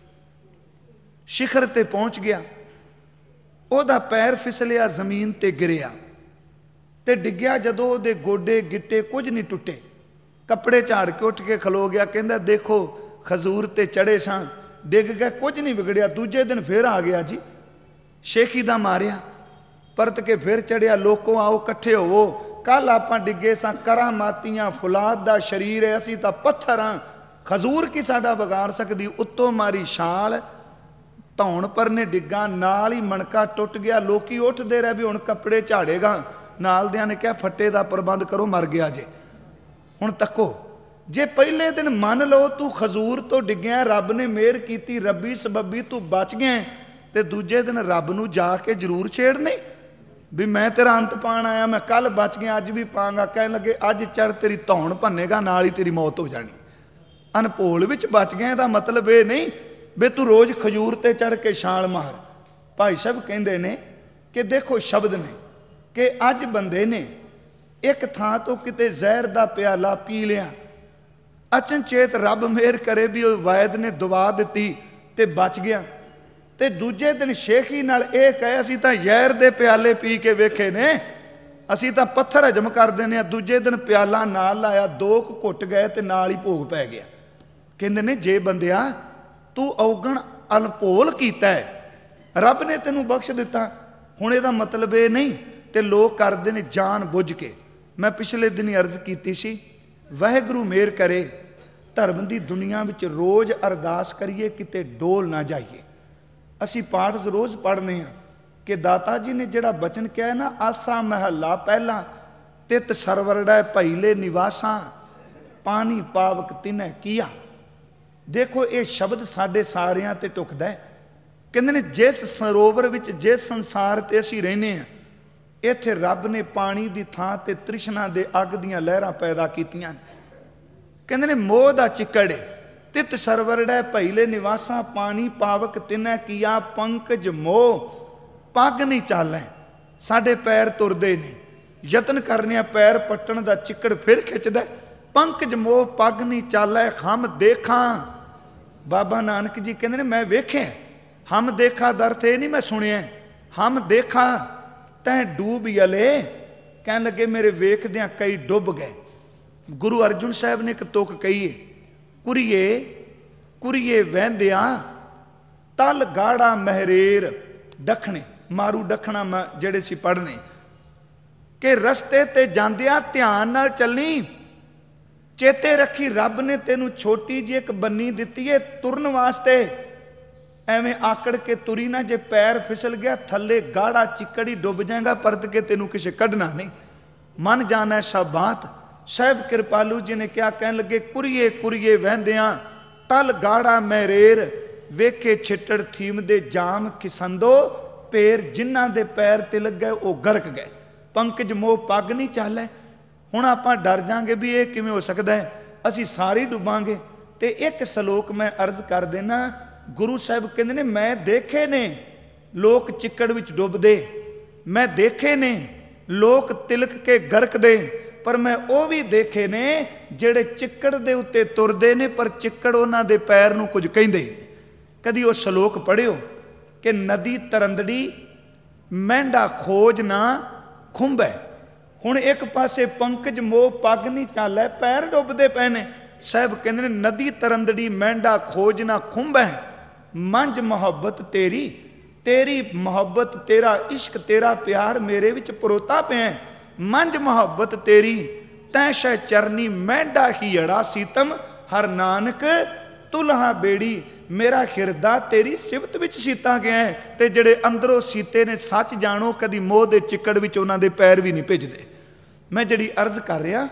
ਸ਼ਿਖਰ ਤੇ ਪਹੁੰਚ ਗਿਆ, ਉਹਦਾ ਪੈਰ ਫਿਸਲਿਆ, ਜ਼ਮੀਨ ਤੇ ਗਿਰਿਆ ਤੇ ਡਿੱਗਿਆ। ਜਦੋਂ ਉਹਦੇ ਗੋਡੇ ਗਿੱਟੇ ਕੁਝ ਨਹੀਂ ਟੁੱਟੇ, ਕੱਪੜੇ ਝਾੜ ਕੇ ਉੱਠ ਕੇ ਖਲੋ ਗਿਆ, ਕਹਿੰਦਾ ਦੇਖੋ ਖਜੂਰ ਤੇ ਚੜੇ ਸਾਂ, ਡਿੱਗ ਗਿਆ, ਕੁਝ ਨਹੀਂ ਵਿਗੜਿਆ। ਦੂਜੇ ਦਿਨ ਫਿਰ ਆ ਗਿਆ ਜੀ, ਸ਼ੇਖੀ ਦਾ ਮਾਰਿਆ, ਪਰਤ ਕੇ ਫਿਰ ਚੜਿਆ। ਲੋਕੋ ਆਓ ਇਕੱਠੇ ਹੋਵੋ, ਕੱਲ ਆਪਾਂ ਡਿੱਗੇ ਸਾਂ, ਕਰਾਮਾਤੀਆਂ ਫੁਲਾਦ ਦਾ ਸਰੀਰ ਹੈ, ਅਸੀਂ ਤਾਂ ਪੱਥਰ ਹਾਂ, ਖਜੂਰ ਕੀ ਸਾਡਾ ਵਿਗਾੜ ਸਕਦੀ। ਉੱਤੋਂ ਮਾਰੀ ਛਾਲ, ਧੌਣ ਪਰ ਨੇ ਡਿੱਗਾ, ਨਾਲ ਹੀ ਮਣਕਾ ਟੁੱਟ ਗਿਆ। ਲੋਕੀ ਉੱਠਦੇ ਰਹੇ ਵੀ ਹੁਣ ਕੱਪੜੇ ਝਾੜੇਗਾ, ਨਾਲ ਦਿਆਂ ਨੇ ਕਿਹਾ ਫੱਟੇ ਦਾ ਪ੍ਰਬੰਧ ਕਰੋ, ਮਰ ਗਿਆ ਜੇ। ਹੁਣ ਤੱਕੋ, ਜੇ ਪਹਿਲੇ ਦਿਨ ਮੰਨ ਲਓ ਤੂੰ ਖਜੂਰ ਤੋਂ ਡਿੱਗਿਆ, ਰੱਬ ਨੇ ਮਿਹਰ ਕੀਤੀ, ਰੱਬੀ ਸਬੱਬੀ ਤੂੰ ਬਚ ਗਿਆ, ਤੇ ਦੂਜੇ ਦਿਨ ਰੱਬ ਨੂੰ ਜਾ ਕੇ ਜ਼ਰੂਰ ਛੇੜਨੇ ਵੀ ਮੈਂ ਤੇਰਾ ਅੰਤ ਪਾਣ ਆਇਆ, ਮੈਂ ਕੱਲ ਬਚ ਗਿਆ, ਅੱਜ ਵੀ ਪਾਂਗਾ। ਕਹਿਣ ਲੱਗੇ ਅੱਜ ਚੜ ਤੇਰੀ ਧੌਣ ਭੰਨੇਗਾ, ਨਾਲ ਹੀ ਤੇਰੀ ਮੌਤ ਹੋ ਜਾਣੀ। ਅਨਭੋਲ ਵਿੱਚ ਬਚ ਗਿਆ, ਇਹਦਾ ਮਤਲਬ ਇਹ ਨਹੀਂ ਵੀ ਤੂੰ ਰੋਜ਼ ਖਜੂਰ ਤੇ ਚੜ ਕੇ ਛਾਲ ਮਾਰ। ਭਾਈ ਸਾਹਿਬ ਕਹਿੰਦੇ ਨੇ ਕਿ ਦੇਖੋ ਸ਼ਬਦ ਨੇ ਕਿ ਅੱਜ ਬੰਦੇ ਨੇ ਇੱਕ ਥਾਂ ਤੋਂ ਕਿਤੇ ਜ਼ਹਿਰ ਦਾ ਪਿਆਲਾ ਪੀ ਲਿਆ, ਅਚਨਚੇਤ ਰੱਬ ਮਿਹਰ ਕਰੇ ਵੀ ਉਹ ਵਾਇਦ ਨੇ ਦਵਾ ਦਿੱਤੀ ਤੇ ਬਚ ਗਿਆ, ਤੇ ਦੂਜੇ ਦਿਨ ਸ਼ੇਖੀ ਨਾਲ ਇਹ ਕਹੇ ਅਸੀਂ ਤਾਂ ਜ਼ਹਿਰ ਦੇ ਪਿਆਲੇ ਪੀ ਕੇ ਵੇਖੇ ਨੇ, ਅਸੀਂ ਤਾਂ ਪੱਥਰ ਹਜਮ ਕਰ ਦਿੰਦੇ ਹਾਂ। ਦੂਜੇ ਦਿਨ ਪਿਆਲਾ ਨਾਲ ਲਾਇਆ, 2 ਘੁੱਟ ਗਏ ਤੇ ਨਾਲ ਹੀ ਭੋਗ ਪੈ ਗਿਆ। ਕਹਿੰਦੇ ਨੇ ਜੇ ਬੰਦਿਆ ਤੂੰ ਔਗਣ ਅਨਭੋਲ ਕੀਤਾ ਹੈ, ਰੱਬ ਨੇ ਤੈਨੂੰ ਬਖਸ਼ ਦਿੱਤਾ। ਹੁਣ ਇਹਦਾ ਮਤਲਬ ਇਹ ਨਹੀਂ, ਤੇ ਲੋਕ ਕਰਦੇ ਨੇ ਜਾਣ ਬੁੱਝ ਕੇ। ਮੈਂ ਪਿਛਲੇ ਦਿਨੀ ਅਰਜ਼ ਕੀਤੀ ਸੀ, ਵਾਹਿਗੁਰੂ ਮਿਹਰ ਕਰੇ ਧਰਮ ਦੀ ਦੁਨੀਆ ਵਿੱਚ ਰੋਜ਼ ਅਰਦਾਸ ਕਰੀਏ ਕਿਤੇ ਡੋਲ ਨਾ ਜਾਈਏ। ਅਸੀਂ ਪਾਠ ਰੋਜ਼ ਪੜ੍ਹਨੇ ਹਾਂ ਕਿ ਦਾਤਾ ਜੀ ਨੇ ਜਿਹੜਾ ਬਚਨ ਕਿਹਾ ਨਾ, ਆਸਾ ਮਹੱਲਾ ਪਹਿਲਾ, ਤਿਤ ਸਰਵਰੜੈ ਭਈਲੇ ਨਿਵਾਸਾਂ, ਪਾਣੀ ਪਾਵਕ ਤਿਨੈ ਕੀਆ। ਦੇਖੋ ਇਹ ਸ਼ਬਦ ਸਾਡੇ ਸਾਰਿਆਂ ਤੇ ਟੁਕਦਾ ਹੈ। ਕਹਿੰਦੇ ਨੇ ਜਿਸ ਸਰੋਵਰ ਵਿੱਚ, ਜਿਸ ਸੰਸਾਰ ਤੇ ਅਸੀਂ ਰਹਿੰਦੇ ਹਾਂ, ਇੱਥੇ ਰੱਬ ਨੇ ਪਾਣੀ ਦੀ ਥਾਂ ਤੇ ਤ੍ਰਿਸ਼ਨਾ ਦੇ ਅੱਗ ਦੀਆਂ ਲਹਿਰਾਂ ਪੈਦਾ ਕੀਤੀਆਂ। ਕਹਿੰਦੇ ਨੇ ਮੋਹ ਦਾ ਚਿੱਕੜ, ਤਿਤ ਸਰਵਰੜੈ ਭਈਲੇ ਨਿਵਾਸਾਂ, ਪਾਣੀ ਪਾਵਕ ਤਿਨੈ ਕੀਆ। ਪੰਕਜ ਮੋਹ ਪੱਗ ਨਹੀਂ ਚਾਲੈ, ਸਾਡੇ ਪੈਰ ਤੁਰਦੇ ਨੇ, ਯਤਨ ਕਰਨੇ ਆ ਪੈਰ ਪੱਟਣ ਦਾ, ਚਿੱਕੜ ਫਿਰ ਖਿੱਚਦਾ। ਪੰਕਜ ਮੋਹ ਪੱਗ ਨਹੀਂ ਚਾਲੈ, ਹਮ ਦੇਖਾਂ। ਬਾਬਾ ਨਾਨਕ ਜੀ ਕਹਿੰਦੇ ਨੇ ਮੈਂ ਵੇਖਿਆ, ਹਮ ਦੇਖਾ ਦਾ ਅਰਥ ਇਹ ਨਹੀਂ ਮੈਂ ਸੁਣਿਆ, ਹਮ ਦੇਖਾ ਤੈਂ ਡੂਬ ਯਲੇ। ਕਹਿਣ ਲੱਗੇ ਮੇਰੇ ਵੇਖਦਿਆਂ ਕਈ ਡੁੱਬ ਗਏ। ਗੁਰੂ ਅਰਜੁਨ ਸਾਹਿਬ ਨੇ ਇੱਕ ਤੁਕ ਕਹੀ ਹੈ, ਕੁਰੀਏ ਕੁਰੀਏ ਵਹਿੰਦਿਆਂ ਤਲ ਗਾੜਾ ਮਹਿਰੇਰ ਦੱਖਣੇ। ਮਾਰੂ ਦੱਖਣਾ ਜਿਹੜੇ ਸੀ ਪੜ੍ਹਨੇ ਕਿ ਰਸਤੇ ਤੇ ਜਾਂਦਿਆਂ ਧਿਆਨ ਨਾਲ ਚੱਲੀ, ਚੇਤੇ ਰੱਖੀ ਰੱਬ ਨੇ ਤੈਨੂੰ ਛੋਟੀ ਜਿਹੀ ਇੱਕ ਬੰਨੀ ਦਿੱਤੀ ਹੈ ਤੁਰਨ ਵਾਸਤੇ। ਐਵੇਂ ਆਕੜ ਕੇ ਤੁਰੀ ਨਾ, ਜੇ ਪੈਰ ਫਿਸਲ ਗਿਆ ਥੱਲੇ ਗਾੜਾ ਚਿੱਕੜ ਹੀ ਡੁੱਬ ਜਾਏਗਾ, ਪਰਤ ਕੇ ਤੈਨੂੰ ਕਿਸੇ ਕੱਢਣਾ ਨਹੀਂ। ਮਨ ਜਾਣਾ ਸਭ ਬਾਤ। ਸਾਹਿਬ ਕਿਰਪਾਲੂ ਜੀ ਨੇ ਕਿਹਾ, ਕਹਿਣ ਲੱਗੇ ਕੁਰੀਏ ਕੁਰੀਏ ਵਹਿੰਦਿਆਂ ਤਲ ਗਾੜਾ ਮਹਿਰੇਰ, ਵੇਖੇ ਛਿੱਟੜ ਥੀਮ ਦੇ ਜਾਮ ਕਿਸੰਦੋ ਪੇਰ। ਜਿਨ੍ਹਾਂ ਦੇ ਪੈਰ ਤਿਲਕ ਗਏ ਉਹ ਗਰਕ ਗਏ। ਪੰਕਜ ਮੋਹ ਪੱਗ ਨਹੀਂ ਚਾਲੈ। ਹੁਣ ਆਪਾਂ ਡਰ ਜਾਾਂਗੇ ਵੀ ਇਹ ਕਿਵੇਂ ਹੋ ਸਕਦਾ ਹੈ, ਅਸੀਂ ਸਾਰੇ ਡੁੱਬਾਂਗੇ। ਤੇ ਇੱਕ ਸਲੋਕ ਮੈਂ ਅਰਜ਼ ਕਰ ਦੇਣਾ, ਗੁਰੂ ਸਾਹਿਬ ਕਹਿੰਦੇ ਨੇ ਮੈਂ ਦੇਖੇ ਨੇ ਲੋਕ ਚਿੱਕੜ ਵਿੱਚ ਡੁੱਬਦੇ, ਮੈਂ ਦੇਖੇ ਨੇ ਲੋਕ ਤਿਲਕ ਕੇ ਗਰਕਦੇ, ਪਰ ਮੈਂ ਉਹ ਵੀ ਦੇਖੇ ਨੇ ਜਿਹੜੇ ਚਿੱਕੜ ਦੇ ਉੱਤੇ ਤੁਰਦੇ ਨੇ ਪਰ ਚਿੱਕੜ ਉਹਨਾਂ ਦੇ ਪੈਰ ਨੂੰ ਕੁਝ ਕਹਿੰਦੇ ਨੇ। ਕਦੀ ਉਹ ਸਲੋਕ ਪੜ੍ਹਿਓ ਕਿ ਨਦੀ ਤਰੰਦੜੀ ਮਹਿੰਡਾ ਖੋਜ ਨਾ ਖੁੰਬੈ। ਹੁਣ ਇੱਕ ਪਾਸੇ ਪੰਕਜ ਮੋਹ ਪੱਗ ਨਹੀਂ ਚਾਲੈ, ਪੈਰ ਡੁੱਬਦੇ ਪਏ ਨੇ। ਸਾਹਿਬ ਕਹਿੰਦੇ ਨੇ ਨਦੀ ਤਰੰਦੜੀ ਮਹਿੰਡਾ ਖੋਜ ਨਾ ਖੁੰਬੈ, ਮੰਝ ਮੁਹੱਬਤ ਤੇਰੀ, ਤੇਰੀ ਮੁਹੱਬਤ ਤੇਰਾ ਇਸ਼ਕ ਤੇਰਾ ਪਿਆਰ ਮੇਰੇ ਵਿੱਚ ਪਰੋਤਾ ਪਿਆ। ਮੰਝ ਮੁਹੱਬਤ ਤੇਰੀ ਤੈ ਸ਼ੈ ਚਰਨੀ ਮਹਿੰਡਾ ਹੀ ਅੜਾ ਸੀਤਮ, ਹਰ ਨਾਨਕ ਤੁਲਹਾ ਬੇੜੀ। ਮੇਰਾ ਹਿਰਦਾ ਤੇਰੀ ਸਿਫਤ ਵਿੱਚ ਸੀਤਾ ਗਿਆ ਹੈ। ਤੇ ਜਿਹੜੇ ਅੰਦਰੋਂ ਸੀਤੇ ਨੇ ਸੱਚ ਜਾਣੋ, ਕਦੀ ਮੋਹ ਦੇ ਚਿੱਕੜ ਵਿੱਚ ਉਹਨਾਂ ਦੇ ਪੈਰ ਵੀ ਨਹੀਂ ਭਿੱਜਦੇ। ਮੈਂ ਜਿਹੜੀ ਅਰਜ਼ ਕਰ ਰਿਹਾ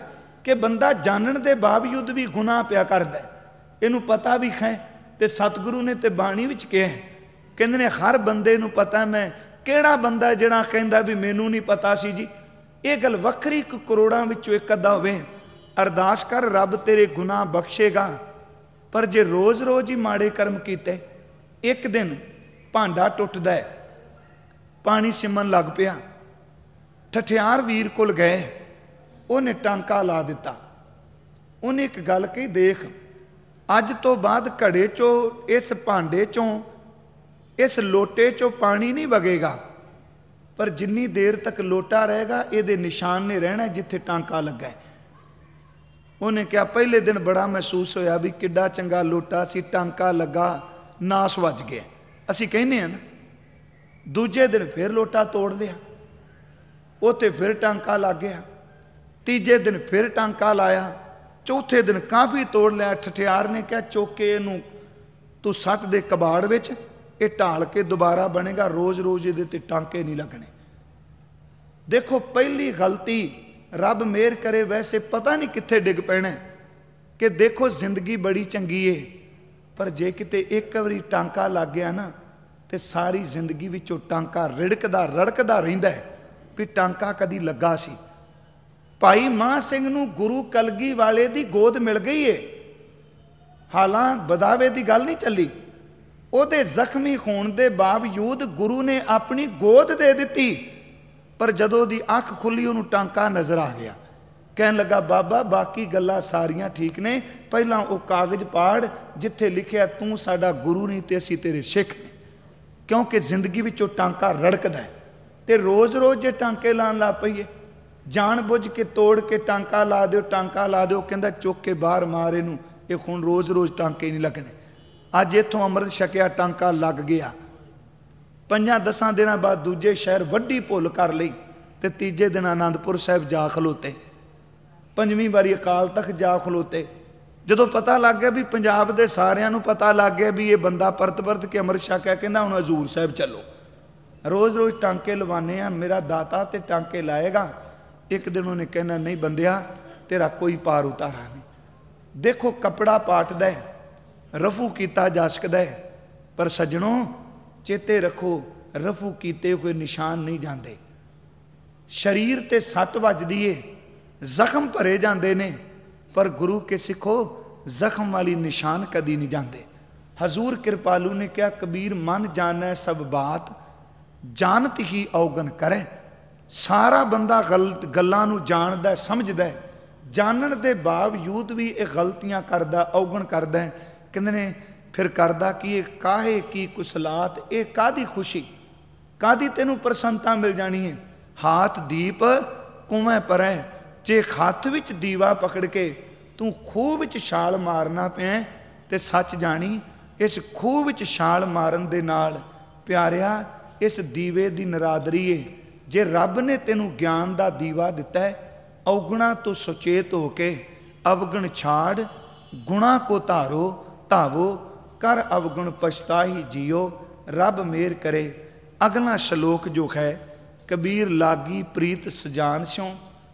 कि बंदा जानण दे बावजूद भी गुनाह पिया करदा है, इनू पता भी है। तो सतगुरु ने तो बाणी विच कहा, कहंदे ने हर बंदे नू पता मैं किहड़ा बंदा जिहड़ा कहंदा भी मैनू नहीं पता सी जी। ये गल वखरी करोड़ां विचों एक अद्धा होवे। अरदास कर रब तेरे गुनाह बख्शेगा। पर जे रोज़ रोज़ ही माड़े कर्म कीते, एक दिन भांडा टुटदा है, पानी सिमन लग पिया, ठठियार वीर कोल गए, उन्हें टांका ला दिता। उन्हें एक गल कही, देख अज तो बाद घड़े चो, इस भांडे चों, इस लोटे चो पानी नहीं वगेगा, पर जिन्नी देर तक लोटा रहेगा ये निशान ने रहना जिथे टांका लगा है। उन्हें क्या पहले दिन बड़ा महसूस होया भी किड्डा चंगा लोटा सी, टांका लगा, नास वज गया, असी कहने हैं ना। दूजे दिन फिर लोटा तोड़ लिया, उत्थे फिर टांका लग गया। तीजे दिन फिर टांका लाया, चौथे दिन काफ़ी तोड़ लिया। ठठियार ने क्या चौके नूं तू सट दे कबाड़ विच, ये ढाल के दोबारा बनेगा, रोज़ रोज़ ये टांके नहीं लगने। देखो पहली गलती, रब मेहर करे वैसे पता नहीं कित्थे डिग पैना कि देखो जिंदगी बड़ी चंगी है, पर जे किते एक बारी टांका लग गया ना तो सारी जिंदगी विचों टांका रिड़कदा रड़कदा रहिंदा है भी टांका कदी लगा सी। भाई मां सिंह नूं गुरु कलगी वाले दी गोद मिल गई है, हालां बदावे दी गल नहीं चली। ਉਹਦੇ ਜ਼ਖਮੀ ਹੋਣ ਦੇ ਬਾਵਜੂਦ ਗੁਰੂ ਨੇ ਆਪਣੀ ਗੋਦ ਦੇ ਦਿੱਤੀ। ਪਰ ਜਦੋਂ ਦੀ ਅੱਖ ਖੁੱਲੀ ਉਹਨੂੰ ਟਾਂਕਾ ਨਜ਼ਰ ਆ ਗਿਆ। ਕਹਿਣ ਲੱਗਾ ਬਾਬਾ ਬਾਕੀ ਗੱਲਾਂ ਸਾਰੀਆਂ ਠੀਕ ਨੇ, ਪਹਿਲਾਂ ਉਹ ਕਾਗਜ਼ ਪਾੜ ਜਿੱਥੇ ਲਿਖਿਆ ਤੂੰ ਸਾਡਾ ਗੁਰੂ ਨਹੀਂ ਤੇ ਅਸੀਂ ਤੇਰੇ ਸਿੱਖ ਨੇ। ਕਿਉਂਕਿ ਜ਼ਿੰਦਗੀ ਵਿੱਚੋਂ ਟਾਂਕਾ ਰੜਕਦਾ ਹੈ ਤੇ ਰੋਜ਼-ਰੋਜ਼ ਜੇ ਟਾਂਕੇ ਲਾਉਣ ਲੱਗ ਪਈਏ, ਜਾਣ ਬੁੱਝ ਕੇ ਤੋੜ ਕੇ ਟਾਂਕਾ ਲਾ ਦਿਓ, ਟਾਂਕਾ ਲਾ ਦਿਓ, ਕਹਿੰਦਾ ਚੁੱਕ ਕੇ ਬਾਹਰ ਮਾਰ ਇਹਨੂੰ, ਇਹ ਹੁਣ ਰੋਜ਼-ਰੋਜ਼ ਟਾਂਕੇ ਨਹੀਂ ਲੱਗਣੇ। ਅੱਜ ਇੱਥੋਂ ਅੰਮ੍ਰਿਤ ਛਕਿਆ, ਟਾਂਕਾ ਲੱਗ ਗਿਆ। 5-10 ਦਿਨਾਂ ਬਾਅਦ ਦੂਜੇ ਸ਼ਹਿਰ ਵੱਡੀ ਭੁੱਲ ਕਰ ਲਈ ਤੇ ਤੀਜੇ ਦਿਨ ਆਨੰਦਪੁਰ ਸਾਹਿਬ ਜਾ ਖਲੋਤੇ। 5ਵੀਂ ਵਾਰੀ ਅਕਾਲ ਤਖਤ ਜਾ ਖਲੋਤੇ। ਜਦੋਂ ਪਤਾ ਲੱਗ ਗਿਆ ਵੀ ਪੰਜਾਬ ਦੇ ਸਾਰਿਆਂ ਨੂੰ ਪਤਾ ਲੱਗ ਗਿਆ ਵੀ ਇਹ ਬੰਦਾ ਪਰਤ ਕੇ ਅੰਮ੍ਰਿਤ ਛਕਿਆ, ਕਹਿੰਦਾ ਹੁਣ ਹਜ਼ੂਰ ਸਾਹਿਬ ਚੱਲੋ, ਰੋਜ਼-ਰੋਜ਼ ਟਾਂਕੇ ਲਵਾਨੇ ਆ, ਮੇਰਾ ਦਾਤਾ ਤੇ ਟਾਂਕੇ ਲਾਏਗਾ। ਇੱਕ ਦਿਨ ਉਹਨੇ ਕਹਿਣਾ ਨਹੀਂ ਬੰਦਿਆ ਤੇਰਾ ਕੋਈ ਪਾਰ ਉਤਾਰਾ ਨਹੀਂ। ਦੇਖੋ ਕੱਪੜਾ ਪਾਟਦਾ ਹੈ, रफू किया जा सकता है, पर सज्जनों चेते रखो रफू किते हुए निशान नहीं जाते। शरीर ते सट वजदी है, जख्म भरे जाते ने, पर गुरु के सिखो जख्म वाली निशान कदी नहीं जाते। हजूर कृपालू ने क्या कबीर मन जाने सब बात, जानत ही औगन करे। सारा बंदा गलत गल्लां नूं जानदा समझदा है, जानन दे बावजूद भी ये गलतियां करदा, औगन करदा है। कहते ने फिर करदा कि ये काहे की कुसलात, ये कादी खुशी, कादी तेनू प्रसन्नता मिल जानी है। हाथ दीप कुएं पर है, जे हथ विच दीवा पकड़ के तू खूह विच छाल मारना पिया ते सच जानी इस खूह विच छाल मारन दे नाल प्यारिया इस दीवे दी नरादरी है। जे रब ने तेनू ज्ञान दा दीवा दिता है, औगुणा तो सुचेत होके अवगुण छाड़ गुणा को धारो, धावो कर अवगुण पछताही जियो, रब मेहर करे। अगला श्लोक जो है कबीर लागी प्रीत सजान स्यों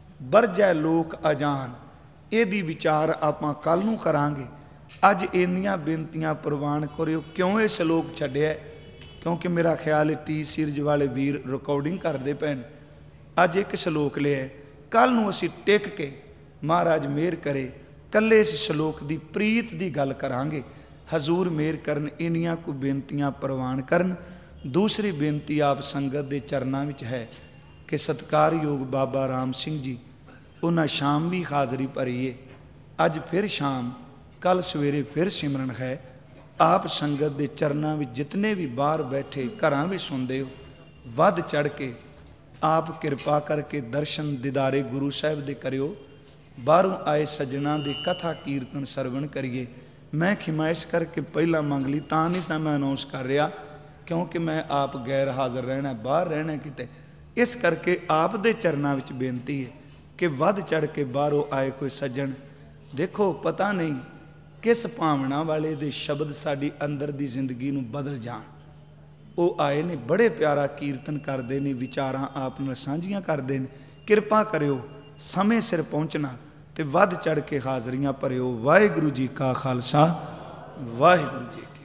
बरजै लोक अजान। ਇਹਦੀ ਵਿਚਾਰ ਆਪਾਂ ਕੱਲ ਨੂੰ ਕਰਾਂਗੇ। ਅੱਜ ਇੰਨੀਆਂ ਬੇਨਤੀਆਂ ਪ੍ਰਵਾਨ ਕਰਿਓ। ਕਿਉਂ ਇਹ ਸ਼ਲੋਕ ਛੱਡਿਆ? ਕਿਉਂਕਿ ਮੇਰਾ ਖਿਆਲ ਹੈ ਟੀ ਸੀਰੀਜ਼ ਵਾਲੇ ਵੀਰ ਰਿਕਾਰਡਿੰਗ ਕਰਦੇ ਪੈਣ। ਅੱਜ ਇੱਕ ਸ਼ਲੋਕ ਲਿਆ, ਕੱਲ ਨੂੰ ਅਸੀਂ ਟਿਕ ਕੇ ਮਹਾਰਾਜ ਮਿਹਰ ਕਰੇ ਕੱਲੇ ਇਸ ਸ਼ਲੋਕ ਦੀ ਪ੍ਰੀਤ ਦੀ ਗੱਲ ਕਰਾਂਗੇ। ਹਜ਼ੂਰ ਮਿਹਰ ਕਰਨ, ਇੰਨੀਆਂ ਕੋਈ ਬੇਨਤੀਆਂ ਪ੍ਰਵਾਨ ਕਰਨ। ਦੂਸਰੀ ਬੇਨਤੀ ਆਪ ਸੰਗਤ ਦੇ ਚਰਨਾਂ ਵਿੱਚ ਹੈ ਕਿ ਸਤਿਕਾਰਯੋਗ ਬਾਬਾ ਰਾਮ ਸਿੰਘ ਜੀ ਉਹਨਾਂ ਸ਼ਾਮ ਵੀ ਹਾਜ਼ਰੀ ਭਰੀ ਹੈ। ਅੱਜ ਫਿਰ ਸ਼ਾਮ, ਕੱਲ ਸਵੇਰੇ ਫਿਰ ਸਿਮਰਨ ਹੈ। ਆਪ ਸੰਗਤ ਦੇ ਚਰਨਾਂ ਵਿੱਚ ਜਿਤਨੇ ਵੀ ਬਾਹਰ ਬੈਠੇ ਘਰਾਂ ਵਿੱਚ ਸੁਣਦੇ ਹੋ, ਵੱਧ ਚੜ ਕੇ ਆਪ ਕਿਰਪਾ ਕਰਕੇ ਦਰਸ਼ਨ ਦਿਦਾਰੇ ਗੁਰੂ ਸਾਹਿਬ ਦੇ ਕਰਿਓ। ਬਾਹਰੋਂ ਆਏ ਸੱਜਣਾ ਦੇ ਕਥਾ ਕੀਰਤਨ ਸਰਵਣ ਕਰੀਏ। ਮੈਂ ਖਿਮਾਇਸ਼ ਕਰਕੇ ਪਹਿਲਾਂ ਮੰਗ ਲਈ, ਤਾਂ ਨਹੀਂ ਸਾਂ ਮੈਂ ਅਨਾਉਂਸ ਕਰ ਰਿਹਾ, ਕਿਉਂਕਿ ਮੈਂ ਆਪ ਗੈਰ ਹਾਜ਼ਰ ਰਹਿਣਾ, ਬਾਹਰ ਰਹਿਣਾ ਕਿਤੇ। ਇਸ ਕਰਕੇ ਆਪ ਦੇ ਚਰਨਾਂ ਵਿੱਚ ਬੇਨਤੀ ਹੈ ਕਿ ਵੱਧ ਚੜ ਕੇ ਬਾਹਰੋਂ ਆਏ ਕੋਈ ਸੱਜਣ, ਦੇਖੋ ਪਤਾ ਨਹੀਂ ਕਿਸ ਭਾਵਨਾ ਵਾਲੇ ਦੇ ਸ਼ਬਦ ਸਾਡੀ ਅੰਦਰ ਦੀ ਜ਼ਿੰਦਗੀ ਨੂੰ ਬਦਲ ਜਾਣ। ਉਹ ਆਏ ਨੇ, ਬੜੇ ਪਿਆਰਾ ਕੀਰਤਨ ਕਰਦੇ ਨੇ, ਵਿਚਾਰਾਂ ਆਪ ਨਾਲ ਸਾਂਝੀਆਂ ਕਰਦੇ ਨੇ। ਕਿਰਪਾ ਕਰਿਓ ਸਮੇਂ ਸਿਰ ਪਹੁੰਚਣਾ ਤੇ ਵੱਧ ਚੜ ਕੇ ਹਾਜ਼ਰੀਆਂ ਭਰਿਓ। ਵਾਹਿਗੁਰੂ ਜੀ ਕਾ ਖਾਲਸਾ, ਵਾਹਿਗੁਰੂ ਜੀ ਕੀ